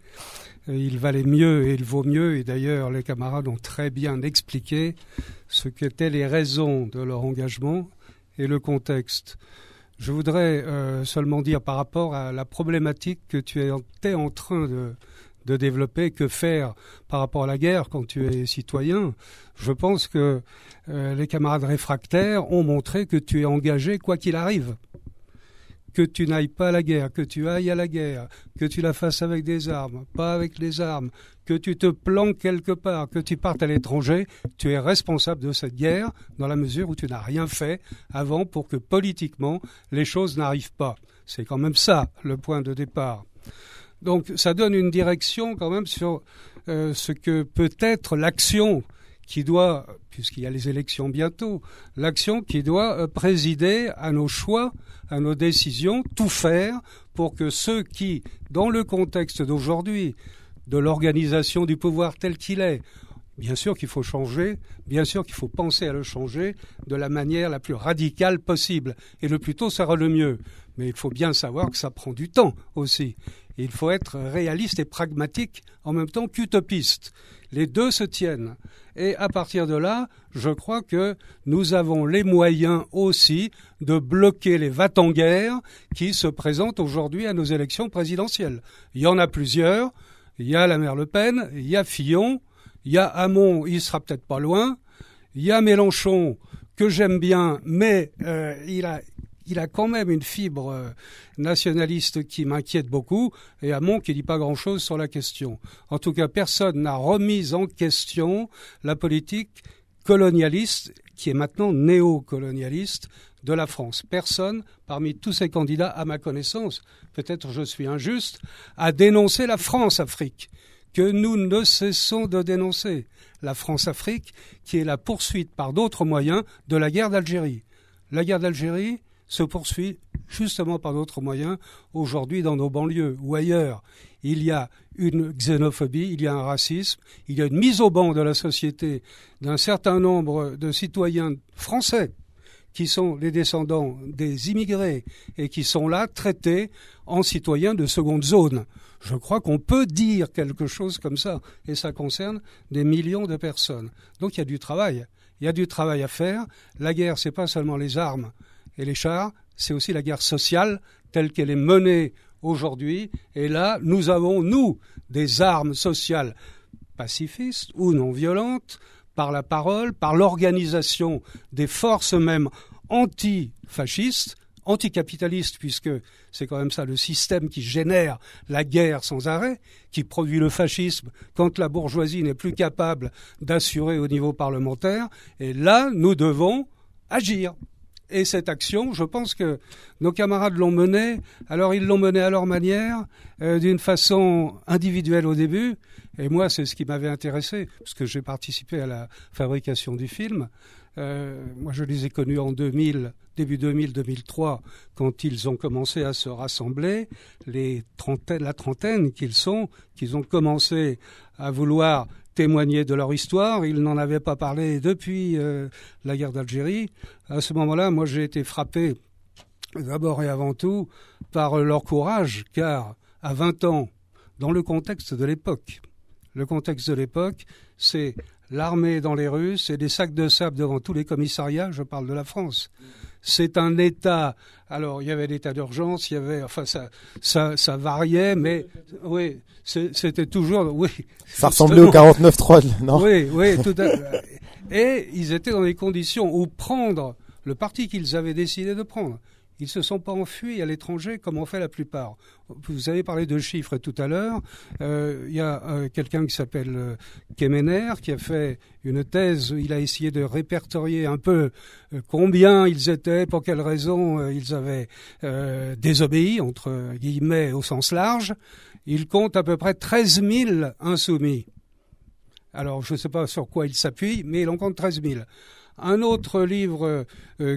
Il valait mieux et il vaut mieux, et d'ailleurs les camarades ont très bien expliqué ce qu'étaient les raisons de leur engagement et le contexte. Je voudrais seulement dire par rapport à la problématique que tu étais en train de développer, que faire par rapport à la guerre quand tu es citoyen. Je pense que les camarades réfractaires ont montré que tu es engagé quoi qu'il arrive. Que tu n'ailles pas à la guerre, que tu ailles à la guerre, que tu la fasses avec des armes, pas avec les armes, que tu te planques quelque part, que tu partes à l'étranger, tu es responsable de cette guerre dans la mesure où tu n'as rien fait avant pour que politiquement les choses n'arrivent pas. C'est quand même ça le point de départ. Donc ça donne une direction quand même sur ce que peut être l'action qui doit, puisqu'il y a les élections bientôt, l'action qui doit présider à nos choix, à nos décisions, tout faire pour que ceux qui, dans le contexte d'aujourd'hui, de l'organisation du pouvoir tel qu'il est, bien sûr qu'il faut changer, bien sûr qu'il faut penser à le changer de la manière la plus radicale possible. Et le plus tôt sera le mieux. Mais il faut bien savoir que ça prend du temps aussi. Et il faut être réaliste et pragmatique en même temps qu'utopiste. Les deux se tiennent. Et à partir de là, je crois que nous avons les moyens aussi de bloquer les va-t-en-guerre qui se présentent aujourd'hui à nos élections présidentielles. Il y en a plusieurs. Il y a la mère Le Pen, il y a Fillon, il y a Hamon, il sera peut-être pas loin. Il y a Mélenchon, que j'aime bien, mais il a quand même une fibre nationaliste qui m'inquiète beaucoup, et Hamon qui dit pas grand-chose sur la question. En tout cas, personne n'a remis en question la politique colonialiste, qui est maintenant néocolonialiste, de la France. Personne, parmi tous ces candidats, à ma connaissance, peut-être je suis injuste, a dénoncé la France-Afrique, que nous ne cessons de dénoncer. La France-Afrique, qui est la poursuite par d'autres moyens de la guerre d'Algérie. La guerre d'Algérie se poursuit justement par d'autres moyens aujourd'hui dans nos banlieues ou ailleurs. Il y a une xénophobie, il y a un racisme, il y a une mise au ban de la société d'un certain nombre de citoyens français qui sont les descendants des immigrés et qui sont là traités en citoyens de seconde zone. Je crois qu'on peut dire quelque chose comme ça, et ça concerne des millions de personnes. Donc il y a du travail. Il y a du travail à faire. La guerre, c'est pas seulement les armes et les chars, c'est aussi la guerre sociale telle qu'elle est menée aujourd'hui. Et là, nous avons, nous, des armes sociales pacifistes ou non violentes, par la parole, par l'organisation des forces même antifascistes, anticapitalistes, puisque c'est quand même ça le système qui génère la guerre sans arrêt, qui produit le fascisme quand la bourgeoisie n'est plus capable d'assurer au niveau parlementaire. Et là, nous devons agir. Et cette action, je pense que nos camarades l'ont menée. Alors ils l'ont menée à leur manière, d'une façon individuelle au début. Et moi, c'est ce qui m'avait intéressé, parce que j'ai participé à la fabrication du film. Moi, je les ai connus en 2000, début 2000-2003, quand ils ont commencé à se rassembler, la trentaine qu'ils ont commencé à vouloir témoigner de leur histoire. Ils n'en avaient pas parlé depuis la guerre d'Algérie. À ce moment-là, moi, j'ai été frappé, d'abord et avant tout, par leur courage, car à 20 ans, dans le contexte de l'époque, c'est l'armée dans les rues, c'est des sacs de sable devant tous les commissariats, je parle de la France. C'est un état, alors il y avait l'état d'urgence, il y avait, enfin ça variait, mais oui, c'était toujours, oui. Ça ressemblait au 49-3, non? Oui, tout à fait. Et ils étaient dans des conditions où prendre le parti qu'ils avaient décidé de prendre, Ils ne se sont pas enfuis à l'étranger comme ont fait la plupart. Vous avez parlé de chiffres tout à l'heure. Il y a quelqu'un qui s'appelle Kemener qui a fait une thèse où il a essayé de répertorier un peu combien ils étaient, pour quelles raisons ils avaient désobéi, entre guillemets, au sens large. Il compte à peu près 13 000 insoumis. Alors, je ne sais pas sur quoi il s'appuie, mais il en compte 13 000. Un autre livre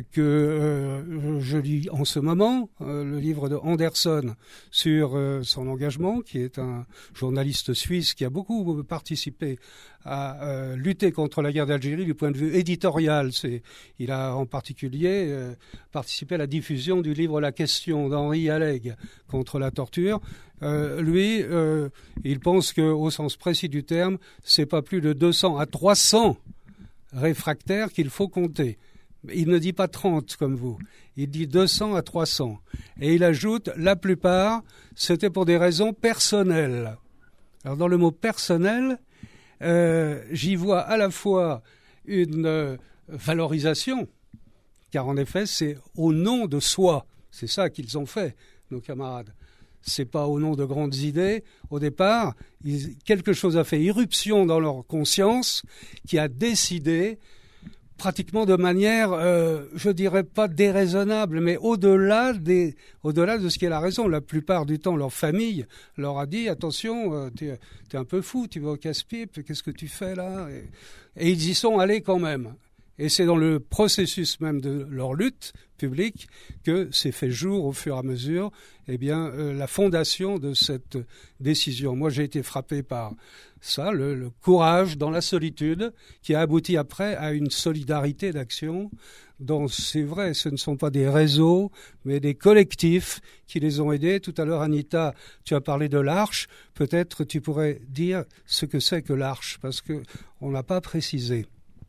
que je lis en ce moment, le livre de Anderson sur son engagement, qui est un journaliste suisse qui a beaucoup participé à lutter contre la guerre d'Algérie du point de vue éditorial. Il a en particulier participé à la diffusion du livre La question d'Henri Alleg contre la torture. Lui, il pense qu'au sens précis du terme, c'est pas plus de 200 à 300 réfractaires qu'il faut compter. Il ne dit pas 30 comme vous, il dit 200 à 300. Et il ajoute, la plupart, c'était pour des raisons personnelles. Alors dans le mot personnel, j'y vois à la fois une valorisation, car en effet c'est au nom de soi, c'est ça qu'ils ont fait, nos camarades. C'est pas au nom de grandes idées. Au départ, quelque chose a fait irruption dans leur conscience qui a décidé, pratiquement de manière, je dirais pas déraisonnable, mais au-delà de ce qui est la raison. La plupart du temps, leur famille leur a dit, attention, t'es un peu fou, tu vas au casse-pipe, qu'est-ce que tu fais là ? Et ils y sont allés quand même. Et c'est dans le processus même de leur lutte publique que s'est fait jour au fur et à mesure la fondation de cette décision. Moi, j'ai été frappé par ça, le courage dans la solitude qui a abouti après à une solidarité d'action dont c'est vrai, ce ne sont pas des réseaux, mais des collectifs qui les ont aidés. Tout à l'heure, Anita, tu as parlé de l'Arche. Peut-être tu pourrais dire ce que c'est que l'Arche, parce qu'on n'a pas précisé.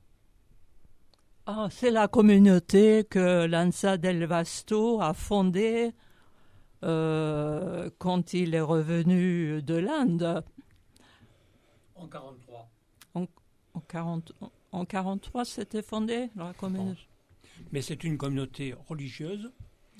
Ah, c'est la communauté que Lanza del Vasto a fondée quand il est revenu de l'Inde. En 1943. En 1943, c'était fondé, la communauté. Mais c'est une communauté religieuse.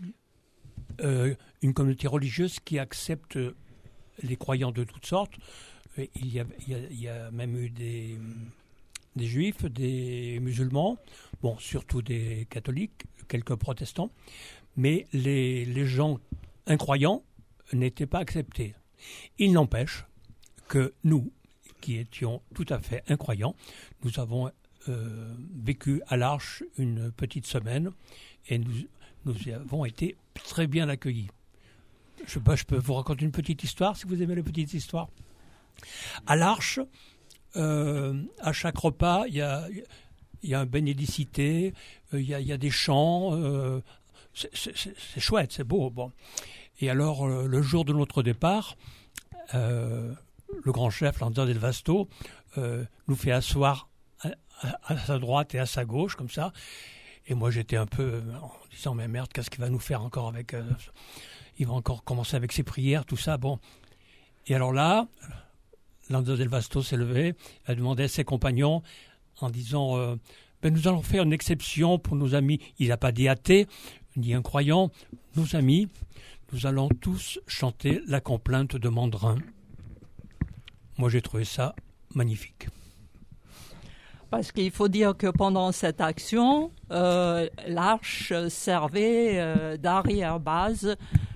Une communauté religieuse qui accepte les croyants de toutes sortes. Il y a même eu des juifs, des musulmans, bon, surtout des catholiques, quelques protestants, mais les gens incroyants n'étaient pas acceptés. Il n'empêche que nous, qui étions tout à fait incroyants, nous avons vécu à l'Arche une petite semaine et nous avons été très bien accueillis. Je peux vous raconter une petite histoire, si vous aimez les petites histoires. À l'Arche, à chaque repas, il y a un bénédicité, il y a des chants, c'est chouette, c'est beau. Bon. Et alors, le jour de notre départ, le grand chef, Lanza del Vasto, nous fait asseoir à sa droite et à sa gauche, comme ça. Et moi, j'étais un peu en disant, mais merde, qu'est-ce qu'il va nous faire encore avec... il va encore commencer avec ses prières, tout ça, bon. Et alors là... Lanza del Vasto s'est levé, a demandé à ses compagnons en disant nous allons faire une exception pour nos amis. Il n'a pas dit athées, ni incroyants. Nos amis, nous allons tous chanter la complainte de Mandrin. Moi, j'ai trouvé ça magnifique. Parce qu'il faut dire que pendant cette action, l'Arche servait d'arrière-base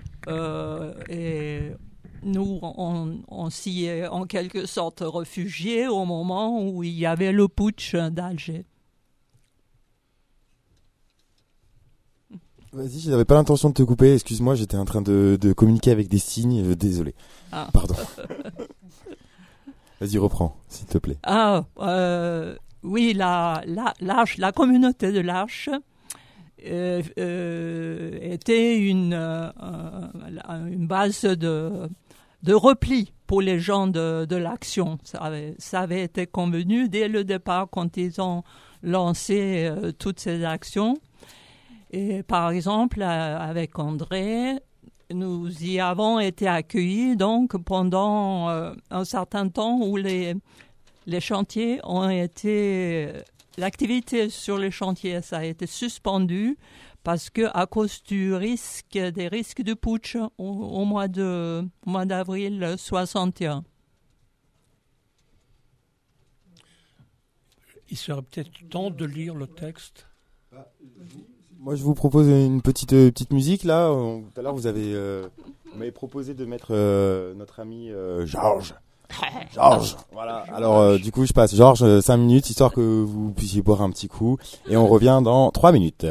et nous, on s'y est en quelque sorte réfugiés au moment où il y avait le putsch d'Alger. Vas-y, je n'avais pas l'intention de te couper, excuse-moi, j'étais en train de communiquer avec des signes, désolé. Ah. Pardon. Vas-y, reprends, s'il te plaît. Oui, la communauté de l'Arche était une base de repli pour les gens de l'action. Ça avait été convenu dès le départ quand ils ont lancé toutes ces actions. Et par exemple, avec André, nous y avons été accueillis donc pendant un certain temps où les chantiers ont été... L'activité sur les chantiers, ça a été suspendu parce que à cause des risques de putsch au mois d'avril 61. Il serait peut-être temps de lire le texte. Moi, je vous propose une petite musique là. Tout à l'heure, vous m'avez proposé de mettre notre ami Georges. Voilà. Alors, du coup, je passe Georges 5 minutes histoire que vous puissiez boire un petit coup, et on revient dans 3 minutes.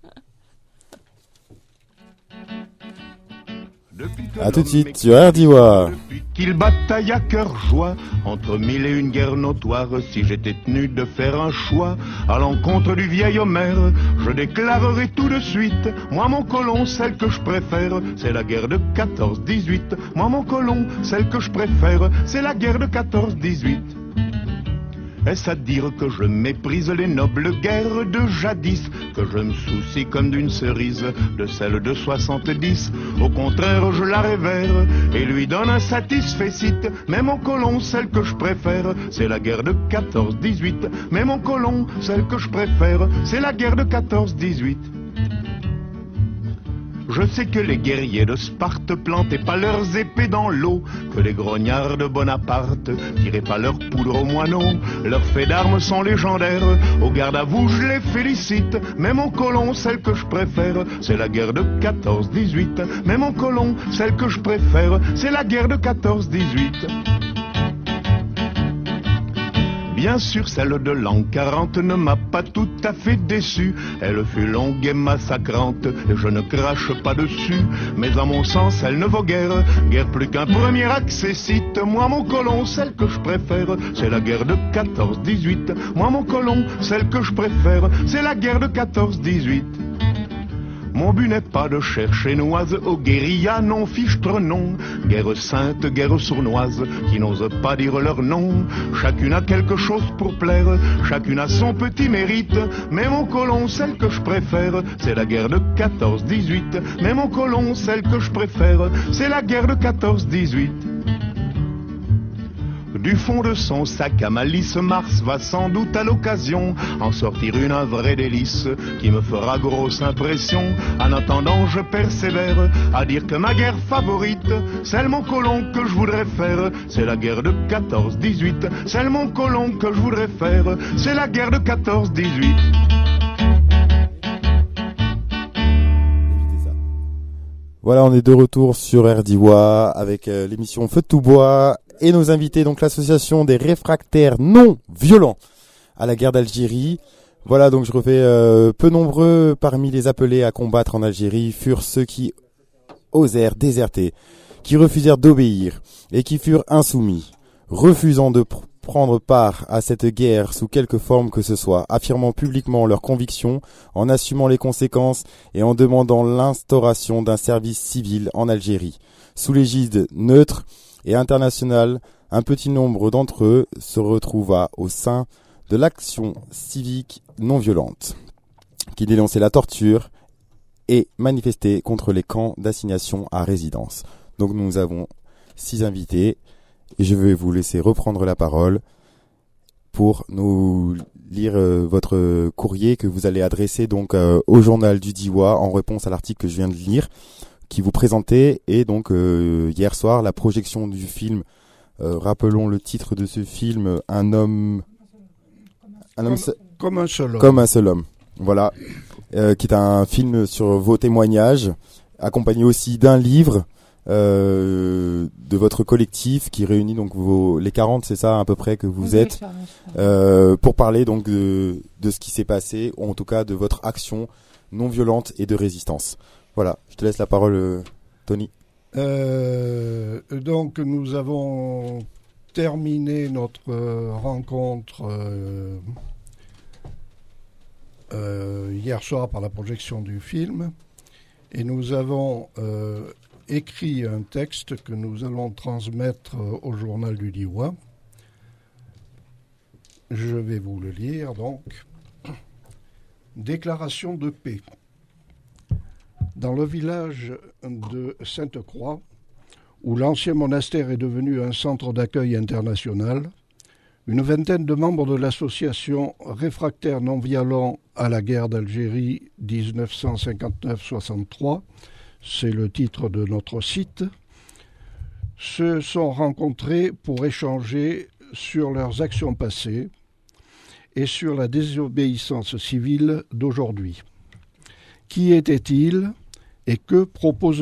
À tout de suite sur RDIWA. Depuis qu'il bataille à cœur joie, entre mille et une guerres notoires, si j'étais tenu de faire un choix, à l'encontre du vieil Homère, je déclarerai tout de suite, moi mon colon, celle que je préfère, c'est la guerre de 14-18. Moi mon colon, celle que je préfère, c'est la guerre de 14-18. Est-ce à dire que je méprise les nobles guerres de jadis, que je me soucie comme d'une cerise de celle de 70? Au contraire, je la révère et lui donne un satisfecit. Mais mon colon, celle que je préfère, c'est la guerre de 14-18. Mais mon colon, celle que je préfère, c'est la guerre de 14-18. Je sais que les guerriers de Sparte plantaient pas leurs épées dans l'eau, que les grognards de Bonaparte tiraient pas leur poudre aux moineaux. Leurs faits d'armes sont légendaires, au garde à vous je les félicite. Mais mon colon, celle que je préfère, c'est la guerre de 14-18. Mais mon colon, celle que je préfère, c'est la guerre de 14-18. Bien sûr, celle de l'an 40 ne m'a pas tout à fait déçu. Elle fut longue et massacrante, et je ne crache pas dessus. Mais à mon sens, elle ne vaut guère plus qu'un premier accessite. Moi, mon colon, celle que je préfère, c'est la guerre de 14-18. Moi, mon colon, celle que je préfère, c'est la guerre de 14-18. Mon but n'est pas de chercher noise aux guérillas non fichtre non. Guerre sainte, guerre sournoise, qui n'osent pas dire leur nom. Chacune a quelque chose pour plaire, chacune a son petit mérite. Mais mon colon, celle que je préfère, c'est la guerre de 14-18. Mais mon colon, celle que je préfère, c'est la guerre de 14-18. Du fond de son sac à malice, Mars va sans doute à l'occasion en sortir un vrai délice qui me fera grosse impression. En attendant, je persévère à dire que ma guerre favorite, celle mon colon que je voudrais faire, c'est la guerre de 14-18. Celle mon colon que je voudrais faire, c'est la guerre de 14-18. Voilà, on est de retour sur RDIWA avec l'émission Feu de tout bois et nos invités, donc l'association des réfractaires non violents à la guerre d'Algérie. Voilà, donc je refais peu nombreux parmi les appelés à combattre en Algérie furent ceux qui osèrent déserter, qui refusèrent d'obéir et qui furent insoumis, refusant de prendre part à cette guerre sous quelque forme que ce soit, affirmant publiquement leurs convictions, en assumant les conséquences et en demandant l'instauration d'un service civil en Algérie. Sous l'égide neutre et internationale, un petit nombre d'entre eux se retrouva au sein de l'action civique non violente, qui dénonçait la torture et manifestait contre les camps d'assignation à résidence. Donc nous avons 6 invités et je vais vous laisser reprendre la parole pour nous lire votre courrier que vous allez adresser donc au journal du DIWA en réponse à l'article que je viens de lire, qui vous présentait, et donc hier soir la projection du film, rappelons le titre de ce film, Comme un seul homme. Comme un seul homme. Voilà, qui est un film sur vos témoignages, accompagné aussi d'un livre de votre collectif qui réunit donc les 40, c'est ça à peu près que vous êtes, pour parler donc de ce qui s'est passé, ou en tout cas de votre action non violente et de résistance. Voilà, je te laisse la parole, Tony. Donc nous avons terminé notre rencontre hier soir par la projection du film, et nous avons écrit un texte que nous allons transmettre au journal du DIWA. Je vais vous le lire donc. Déclaration de paix. Dans le village de Sainte-Croix, où l'ancien monastère est devenu un centre d'accueil international, Une vingtaine de membres de l'association Réfractaires non-violents à la guerre d'Algérie 1959-63, c'est le titre de notre site, se sont rencontrés pour échanger sur leurs actions passées et sur la désobéissance civile d'aujourd'hui. Qui étaient-ils et que proposent-ils ?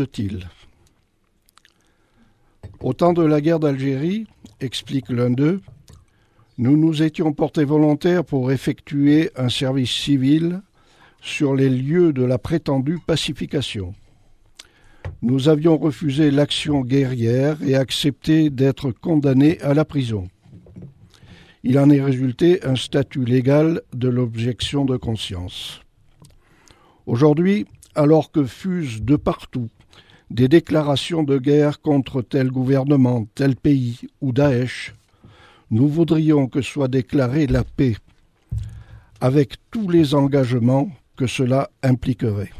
Au temps de la guerre d'Algérie, explique l'un d'eux, nous nous étions portés volontaires pour effectuer un service civil sur les lieux de la prétendue pacification. Nous avions refusé l'action guerrière et accepté d'être condamnés à la prison. Il en est résulté un statut légal de l'objection de conscience. Aujourd'hui, alors que fusent de partout des déclarations de guerre contre tel gouvernement, tel pays ou Daesh, nous voudrions que soit déclarée la paix, avec tous les engagements que cela impliquerait.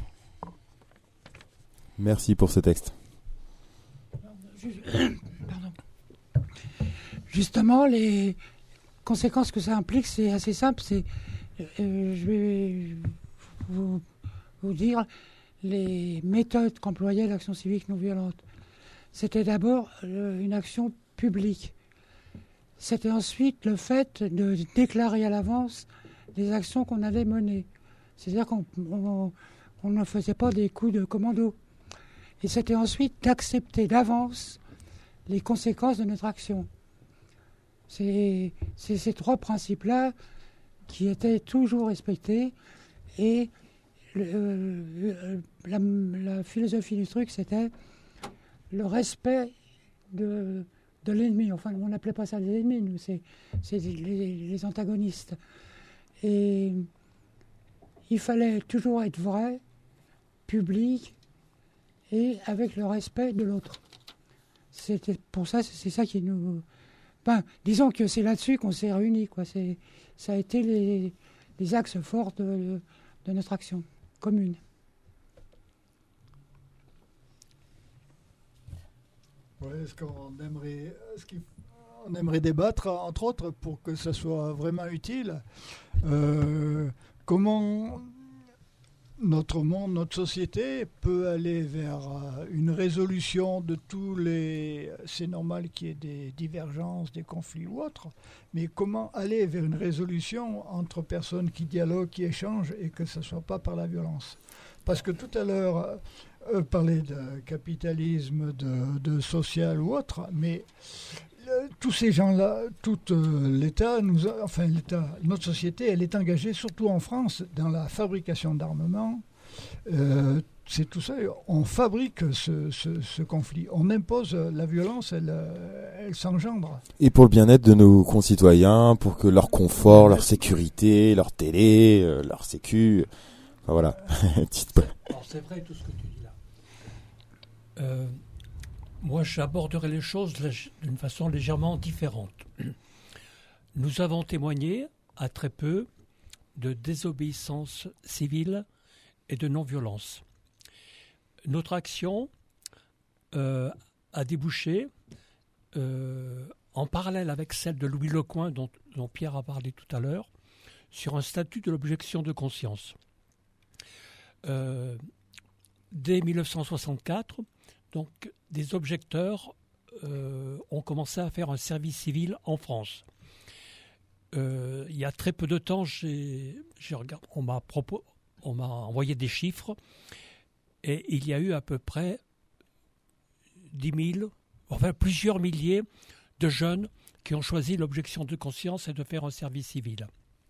Merci pour ce texte. Pardon. Justement, les conséquences que ça implique, c'est assez simple. Je vais vous dire les méthodes qu'employait l'action civique non violente. C'était d'abord une action publique. C'était ensuite le fait de déclarer à l'avance les actions qu'on allait mener. C'est-à-dire qu'on ne faisait pas des coups de commando. Et c'était ensuite d'accepter d'avance les conséquences de notre action. C'est ces trois principes-là qui étaient toujours respectés. Et la philosophie du truc, c'était le respect de l'ennemi. Enfin, on n'appelait pas ça les ennemis, nous, c'est les antagonistes. Et il fallait toujours être vrai, public, et avec le respect de l'autre. C'était pour ça, c'est ça qui nous... disons que c'est là-dessus qu'on s'est réunis, quoi. Ça a été les axes forts de notre action commune. Ouais, on aimerait débattre, entre autres, pour que ça soit vraiment utile. Comment notre monde, notre société peut aller vers une résolution de tous les... C'est normal qu'il y ait des divergences, des conflits ou autres, mais comment aller vers une résolution entre personnes qui dialoguent, qui échangent, et que ce ne soit pas par la violence. Parce que tout à l'heure, parler de capitalisme, de social ou autre, mais tous ces gens-là, tout l'État, notre société, elle est engagée, surtout en France, dans la fabrication d'armements. C'est tout ça. On fabrique ce conflit. On impose la violence, elle s'engendre. Et pour le bien-être de nos concitoyens, pour que leur confort, leur sécurité, leur télé, leur sécu... Enfin, voilà. Alors c'est vrai tout ce que tu dis là. Moi, j'aborderai les choses d'une façon légèrement différente. Nous avons témoigné, à très peu, de désobéissance civile et de non-violence. Notre action a débouché, en parallèle avec celle de Louis Lecoing, dont Pierre a parlé tout à l'heure, sur un statut de l'objection de conscience. Dès 1964, donc, des objecteurs ont commencé à faire un service civil en France. Il y a très peu de temps, on m'a envoyé des chiffres et il y a eu à peu près 10 000, enfin plusieurs milliers de jeunes qui ont choisi l'objection de conscience et de faire un service civil.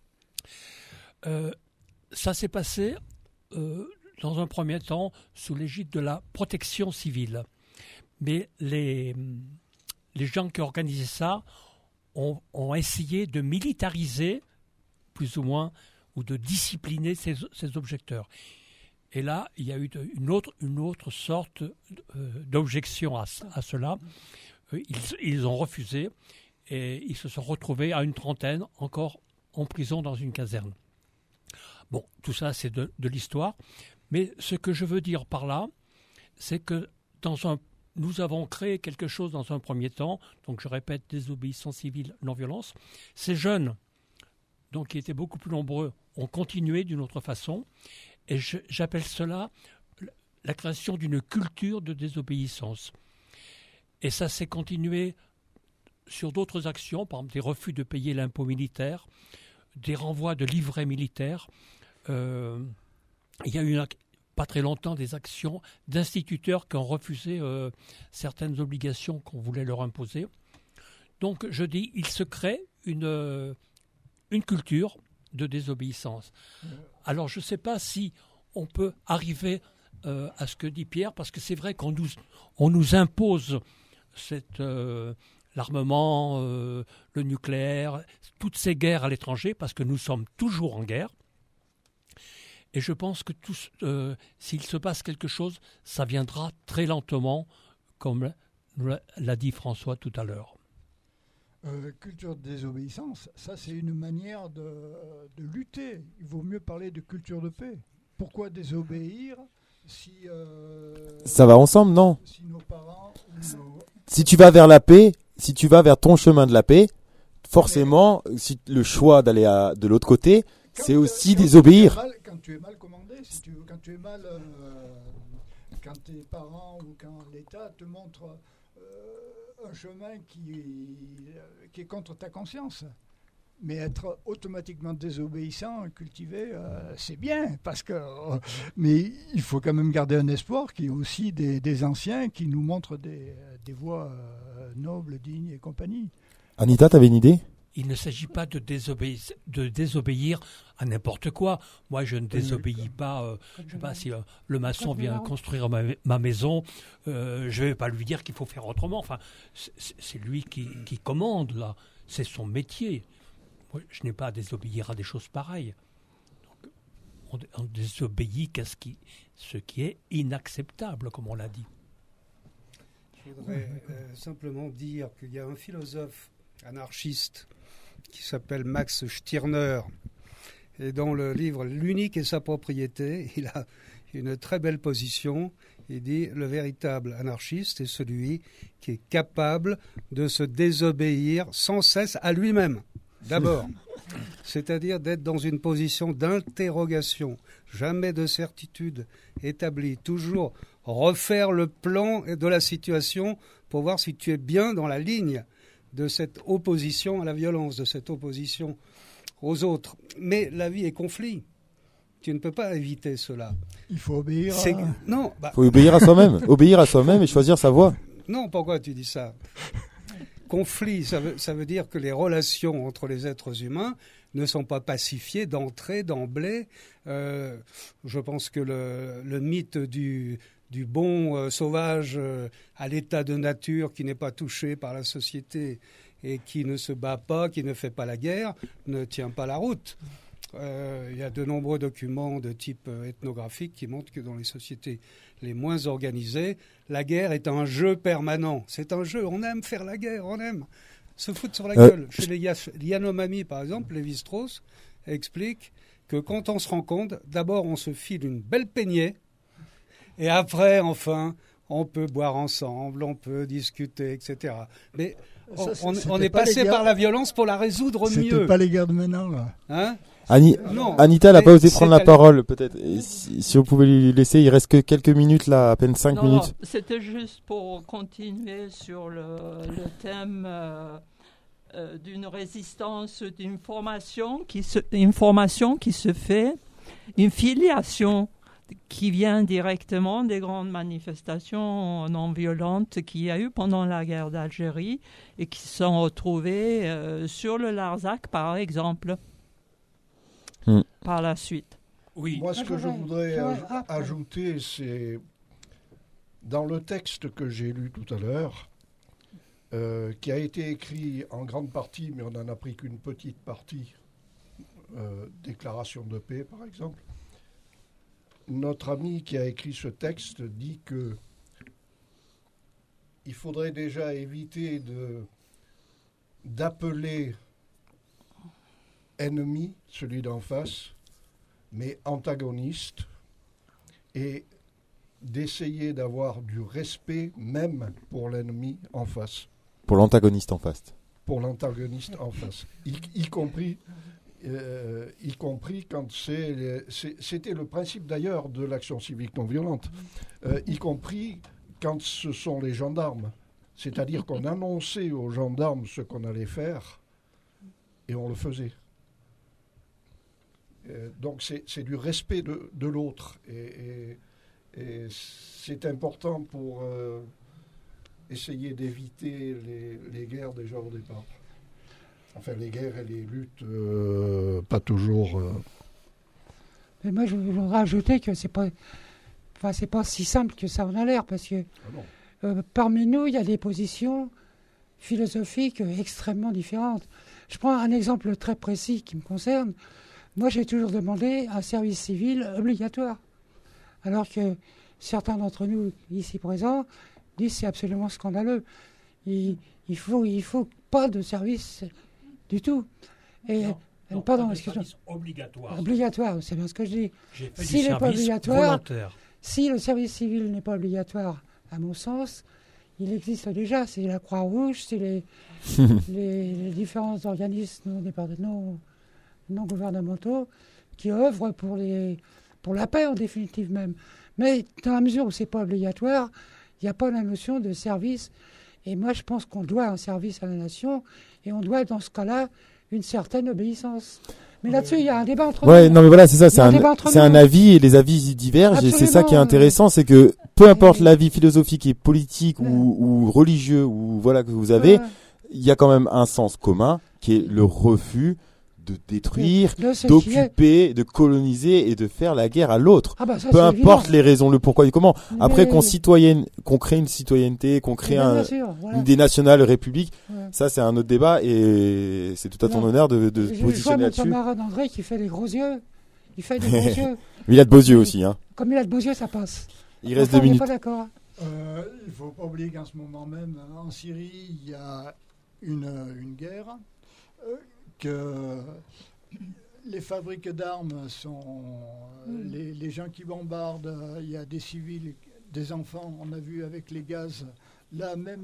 Ça s'est passé dans un premier temps sous l'égide de la protection civile. Mais les gens qui organisaient ça ont essayé de militariser, plus ou moins, ou de discipliner ces objecteurs. Et là, il y a eu une autre sorte d'objection à cela. Ils ont refusé et ils se sont retrouvés à une trentaine, encore en prison dans une caserne. Bon, tout ça, c'est de l'histoire. Mais ce que je veux dire par là, c'est que dans un nous avons créé quelque chose dans un premier temps, donc je répète, désobéissance civile, non-violence. Ces jeunes, donc qui étaient beaucoup plus nombreux, ont continué d'une autre façon, et j'appelle cela la création d'une culture de désobéissance. Et ça s'est continué sur d'autres actions, par exemple des refus de payer l'impôt militaire, des renvois de livrets militaires. Il y a eu pas très longtemps des actions d'instituteurs qui ont refusé certaines obligations qu'on voulait leur imposer. Donc je dis, il se crée une culture de désobéissance. Alors je ne sais pas si on peut arriver à ce que dit Pierre, parce que c'est vrai qu'on nous impose l'armement, le nucléaire, toutes ces guerres à l'étranger, parce que nous sommes toujours en guerre. Et je pense que s'il se passe quelque chose, ça viendra très lentement, comme l'a dit François tout à l'heure. Culture de désobéissance, ça c'est une manière de lutter. Il vaut mieux parler de culture de paix. Pourquoi désobéir si... ça va ensemble, non ? Si nos parents... Si tu vas vers la paix, si tu vas vers ton chemin de la paix, forcément, si le choix d'aller de l'autre côté, c'est aussi désobéir. Quand tu es mal commandé, quand tu es mal... quand tes parents ou quand l'État te montre un chemin qui est contre ta conscience. Mais être automatiquement désobéissant, cultivé, c'est bien, mais il faut quand même garder un espoir qu'il y ait aussi des anciens qui nous montrent des voies nobles, dignes et compagnie. Anita, t'avais une idée ? Il ne s'agit pas de désobéir à n'importe quoi. Moi, je ne désobéis pas. Je ne sais pas si le maçon vient construire ma maison, je ne vais pas lui dire qu'il faut faire autrement. Enfin, c'est lui qui commande, là. C'est son métier. Moi, je n'ai pas à désobéir à des choses pareilles. Donc, on désobéit qu'à ce qui est inacceptable, comme on l'a dit. Je voudrais simplement dire qu'il y a un philosophe anarchiste qui s'appelle Max Stirner. Et dans le livre « L'unique et sa propriété », il a une très belle position. Il dit « Le véritable anarchiste est celui qui est capable de se désobéir sans cesse à lui-même. D'abord, c'est-à-dire d'être dans une position d'interrogation, jamais de certitude établie, toujours refaire le plan de la situation pour voir si tu es bien dans la ligne de cette opposition à la violence, de cette opposition aux autres. Mais la vie est conflit. Tu ne peux pas éviter cela. Il faut obéir Non, faut obéir à soi-même. Obéir à soi-même et choisir sa voie. Non, pourquoi tu dis ça ? Conflit, ça veut dire que les relations entre les êtres humains ne sont pas pacifiées d'emblée. Je pense que le mythe du bon sauvage à l'état de nature qui n'est pas touché par la société et qui ne se bat pas, qui ne fait pas la guerre, ne tient pas la route. Il y a de nombreux documents de type ethnographique qui montrent que dans les sociétés les moins organisées, la guerre est un jeu permanent. C'est un jeu, on aime faire la guerre, on aime se foutre sur la gueule. Chez les Yanomami, par exemple, Lévi-Strauss explique que quand on se rencontre, d'abord on se file une belle peignée, et après, enfin, on peut boire ensemble, on peut discuter, etc. Mais on est passé par la violence pour la résoudre mieux. C'était pas les guerres de maintenant, là. Hein ? Anita n'a pas osé prendre la parole, peut-être. Si vous pouvez lui laisser, il reste que quelques minutes, là, à peine 5 minutes. C'était juste pour continuer sur le thème d'une résistance, d'une formation une formation qui se fait, une filiation qui vient directement des grandes manifestations non violentes qu'il y a eu pendant la guerre d'Algérie et qui se sont retrouvées sur le Larzac, par exemple, par la suite. Oui. Moi, ce que je voudrais ajouter, c'est dans le texte que j'ai lu tout à l'heure, qui a été écrit en grande partie, mais on n'en a pris qu'une petite partie, déclaration de paix, par exemple. Notre ami qui a écrit ce texte dit que il faudrait déjà éviter d'appeler ennemi celui d'en face, mais antagoniste, et d'essayer d'avoir du respect même pour l'ennemi en face. Pour l'antagoniste en face. Pour l'antagoniste en face. Y compris quand c'était le principe d'ailleurs de l'action civique non violente, y compris quand ce sont les gendarmes. C'est-à-dire qu'on annonçait aux gendarmes ce qu'on allait faire et on le faisait. Donc c'est du respect de l'autre. Et c'est important pour essayer d'éviter les guerres déjà au départ. Enfin, les guerres et les luttes, pas toujours... Mais moi, je voudrais ajouter que c'est pas si simple que ça en a l'air, parce que parmi nous, il y a des positions philosophiques extrêmement différentes. Je prends un exemple très précis qui me concerne. Moi, j'ai toujours demandé un service civil obligatoire, alors que certains d'entre nous ici présents disent que c'est absolument scandaleux. Il faut pas de service du tout. Et non, pardon, pas de excuse-moi. service obligatoire. Obligatoire, c'est bien ce que je dis. J'ai fait S'il du n'est pas service obligatoire, volontaire. si le service civil n'est pas obligatoire, à mon sens, il existe déjà. C'est la Croix-Rouge, c'est les différents organismes non gouvernementaux qui œuvrent pour la paix en définitive même. Mais dans la mesure où c'est pas obligatoire, il n'y a pas la notion de service. Et moi, je pense qu'on doit un service à la nation et on doit, dans ce cas-là, une certaine obéissance. Mais là-dessus, il y a un débat entre nous. Ouais, non mais voilà, c'est ça, c'est un avis et les avis divergent. Absolument. Et c'est ça qui est intéressant, c'est que peu importe l'avis philosophique et politique ou religieux ou voilà que vous avez, il y a quand même un sens commun qui est le refus de détruire, d'occuper, de coloniser et de faire la guerre à l'autre. Ah bah ça, peu importe évident. les raisons, le pourquoi et comment. Après qu'on crée une citoyenneté, qu'on crée une idée nationale, république, ça c'est un autre débat et c'est tout à ton honneur de se positionner là-dessus. Je vois mon camarade André qui fait les gros yeux. Il fait des gros yeux. Il a de beaux yeux aussi. Hein. Comme il a de beaux yeux, ça passe. Il reste 2 minutes. On n'est pas d'accord. Il ne faut pas oublier qu'en ce moment même, en Syrie, il y a une guerre. Que les fabriques d'armes sont les gens qui bombardent, il y a des civils, des enfants, on a vu avec les gaz. Là même,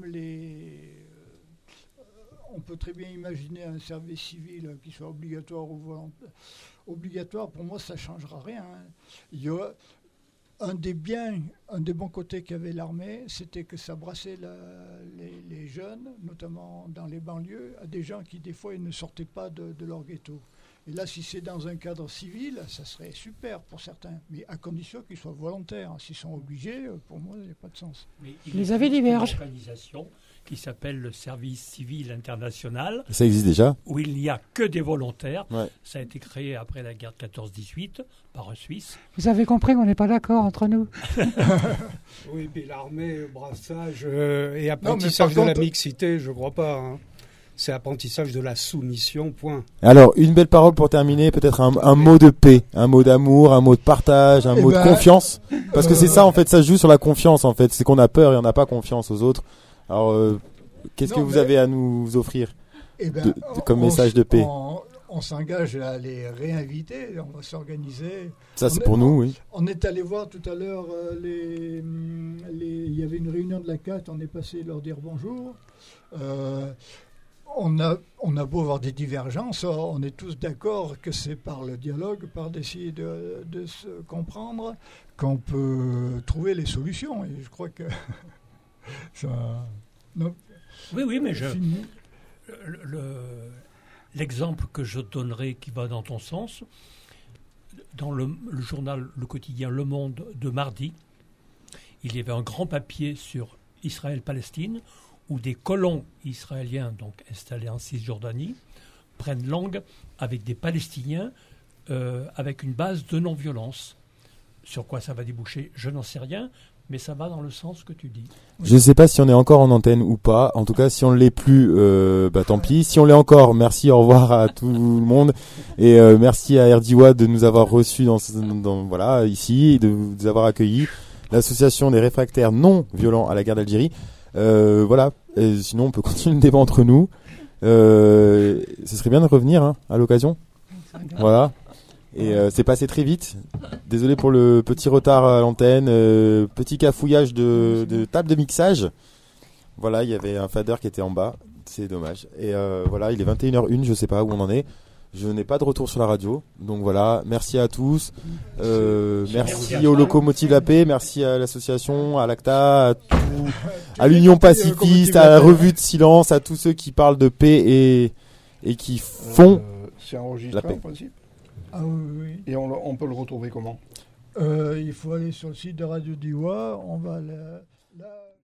on peut très bien imaginer un service civil qui soit obligatoire ou volontaire. Obligatoire, pour moi, ça ne changera rien. Il y a un des bons côtés qu'avait l'armée, c'était que ça brassait les jeunes, notamment dans les banlieues, à des gens qui, des fois, ils ne sortaient pas de leur ghetto. Et là, si c'est dans un cadre civil, ça serait super pour certains, mais à condition qu'ils soient volontaires. S'ils sont obligés, pour moi, il n'y a pas de sens. Les avis divergent. Une organisation qui s'appelle le Service Civil International. Ça existe déjà. Où il n'y a que des volontaires. Ouais. Ça a été créé après la guerre de 14-18 par un Suisse. Vous avez compris qu'on n'est pas d'accord entre nous. Oui, mais l'armée, brassage et apprentissage de la mixité, je ne crois pas. Hein. C'est apprentissage de la soumission, point. Alors, une belle parole pour terminer, peut-être un mot de paix, un mot d'amour, un mot de partage, un mot de confiance. Parce que c'est ça, en fait, ça se joue sur la confiance, en fait. C'est qu'on a peur et on n'a pas confiance aux autres. Alors, qu'est-ce que vous avez à nous offrir comme message de paix? On s'engage à les réinviter, on va s'organiser. Ça, c'est pour nous, oui. On est allé voir tout à l'heure, il y avait une réunion de la CAT, on est passé leur dire bonjour. On a beau avoir des divergences, on est tous d'accord que c'est par le dialogue, par d'essayer de se comprendre, qu'on peut trouver les solutions. Et je crois que ça... Non, oui, mais l'exemple que je donnerai qui va dans ton sens, dans le journal, le quotidien Le Monde de mardi, il y avait un grand papier sur Israël-Palestine, où des colons israéliens, donc installés en Cisjordanie, prennent langue avec des Palestiniens avec une base de non-violence. Sur quoi ça va déboucher, je n'en sais rien, mais ça va dans le sens que tu dis. Je ne sais pas si on est encore en antenne ou pas. En tout cas, si on ne l'est plus, tant pis. Si on l'est encore, merci, au revoir à tout le monde. Et merci à RDIWA de nous avoir reçus voilà, ici, de nous avoir accueillis. L'association des réfractaires non violents à la guerre d'Algérie. Voilà. Et sinon, on peut continuer le débat entre nous. Ce serait bien de revenir à l'occasion. Voilà. Et c'est passé très vite. Désolé pour le petit retard à l'antenne, petit cafouillage de table de mixage. Voilà, il y avait un fader qui était en bas, c'est dommage. Et voilà, il est 21h01, je sais pas où on en est. Je n'ai pas de retour sur la radio. Donc voilà, merci à tous. Merci aux locomotives La Paix, merci à l'association, à l'ACTA, à l'Union Pacifiste, à la Revue de Silence, à tous ceux qui parlent de paix et qui font c'est enregistré la paix. en principe. Ah oui. Et on peut le retrouver comment? Il faut aller sur le site de Radio Diois. On va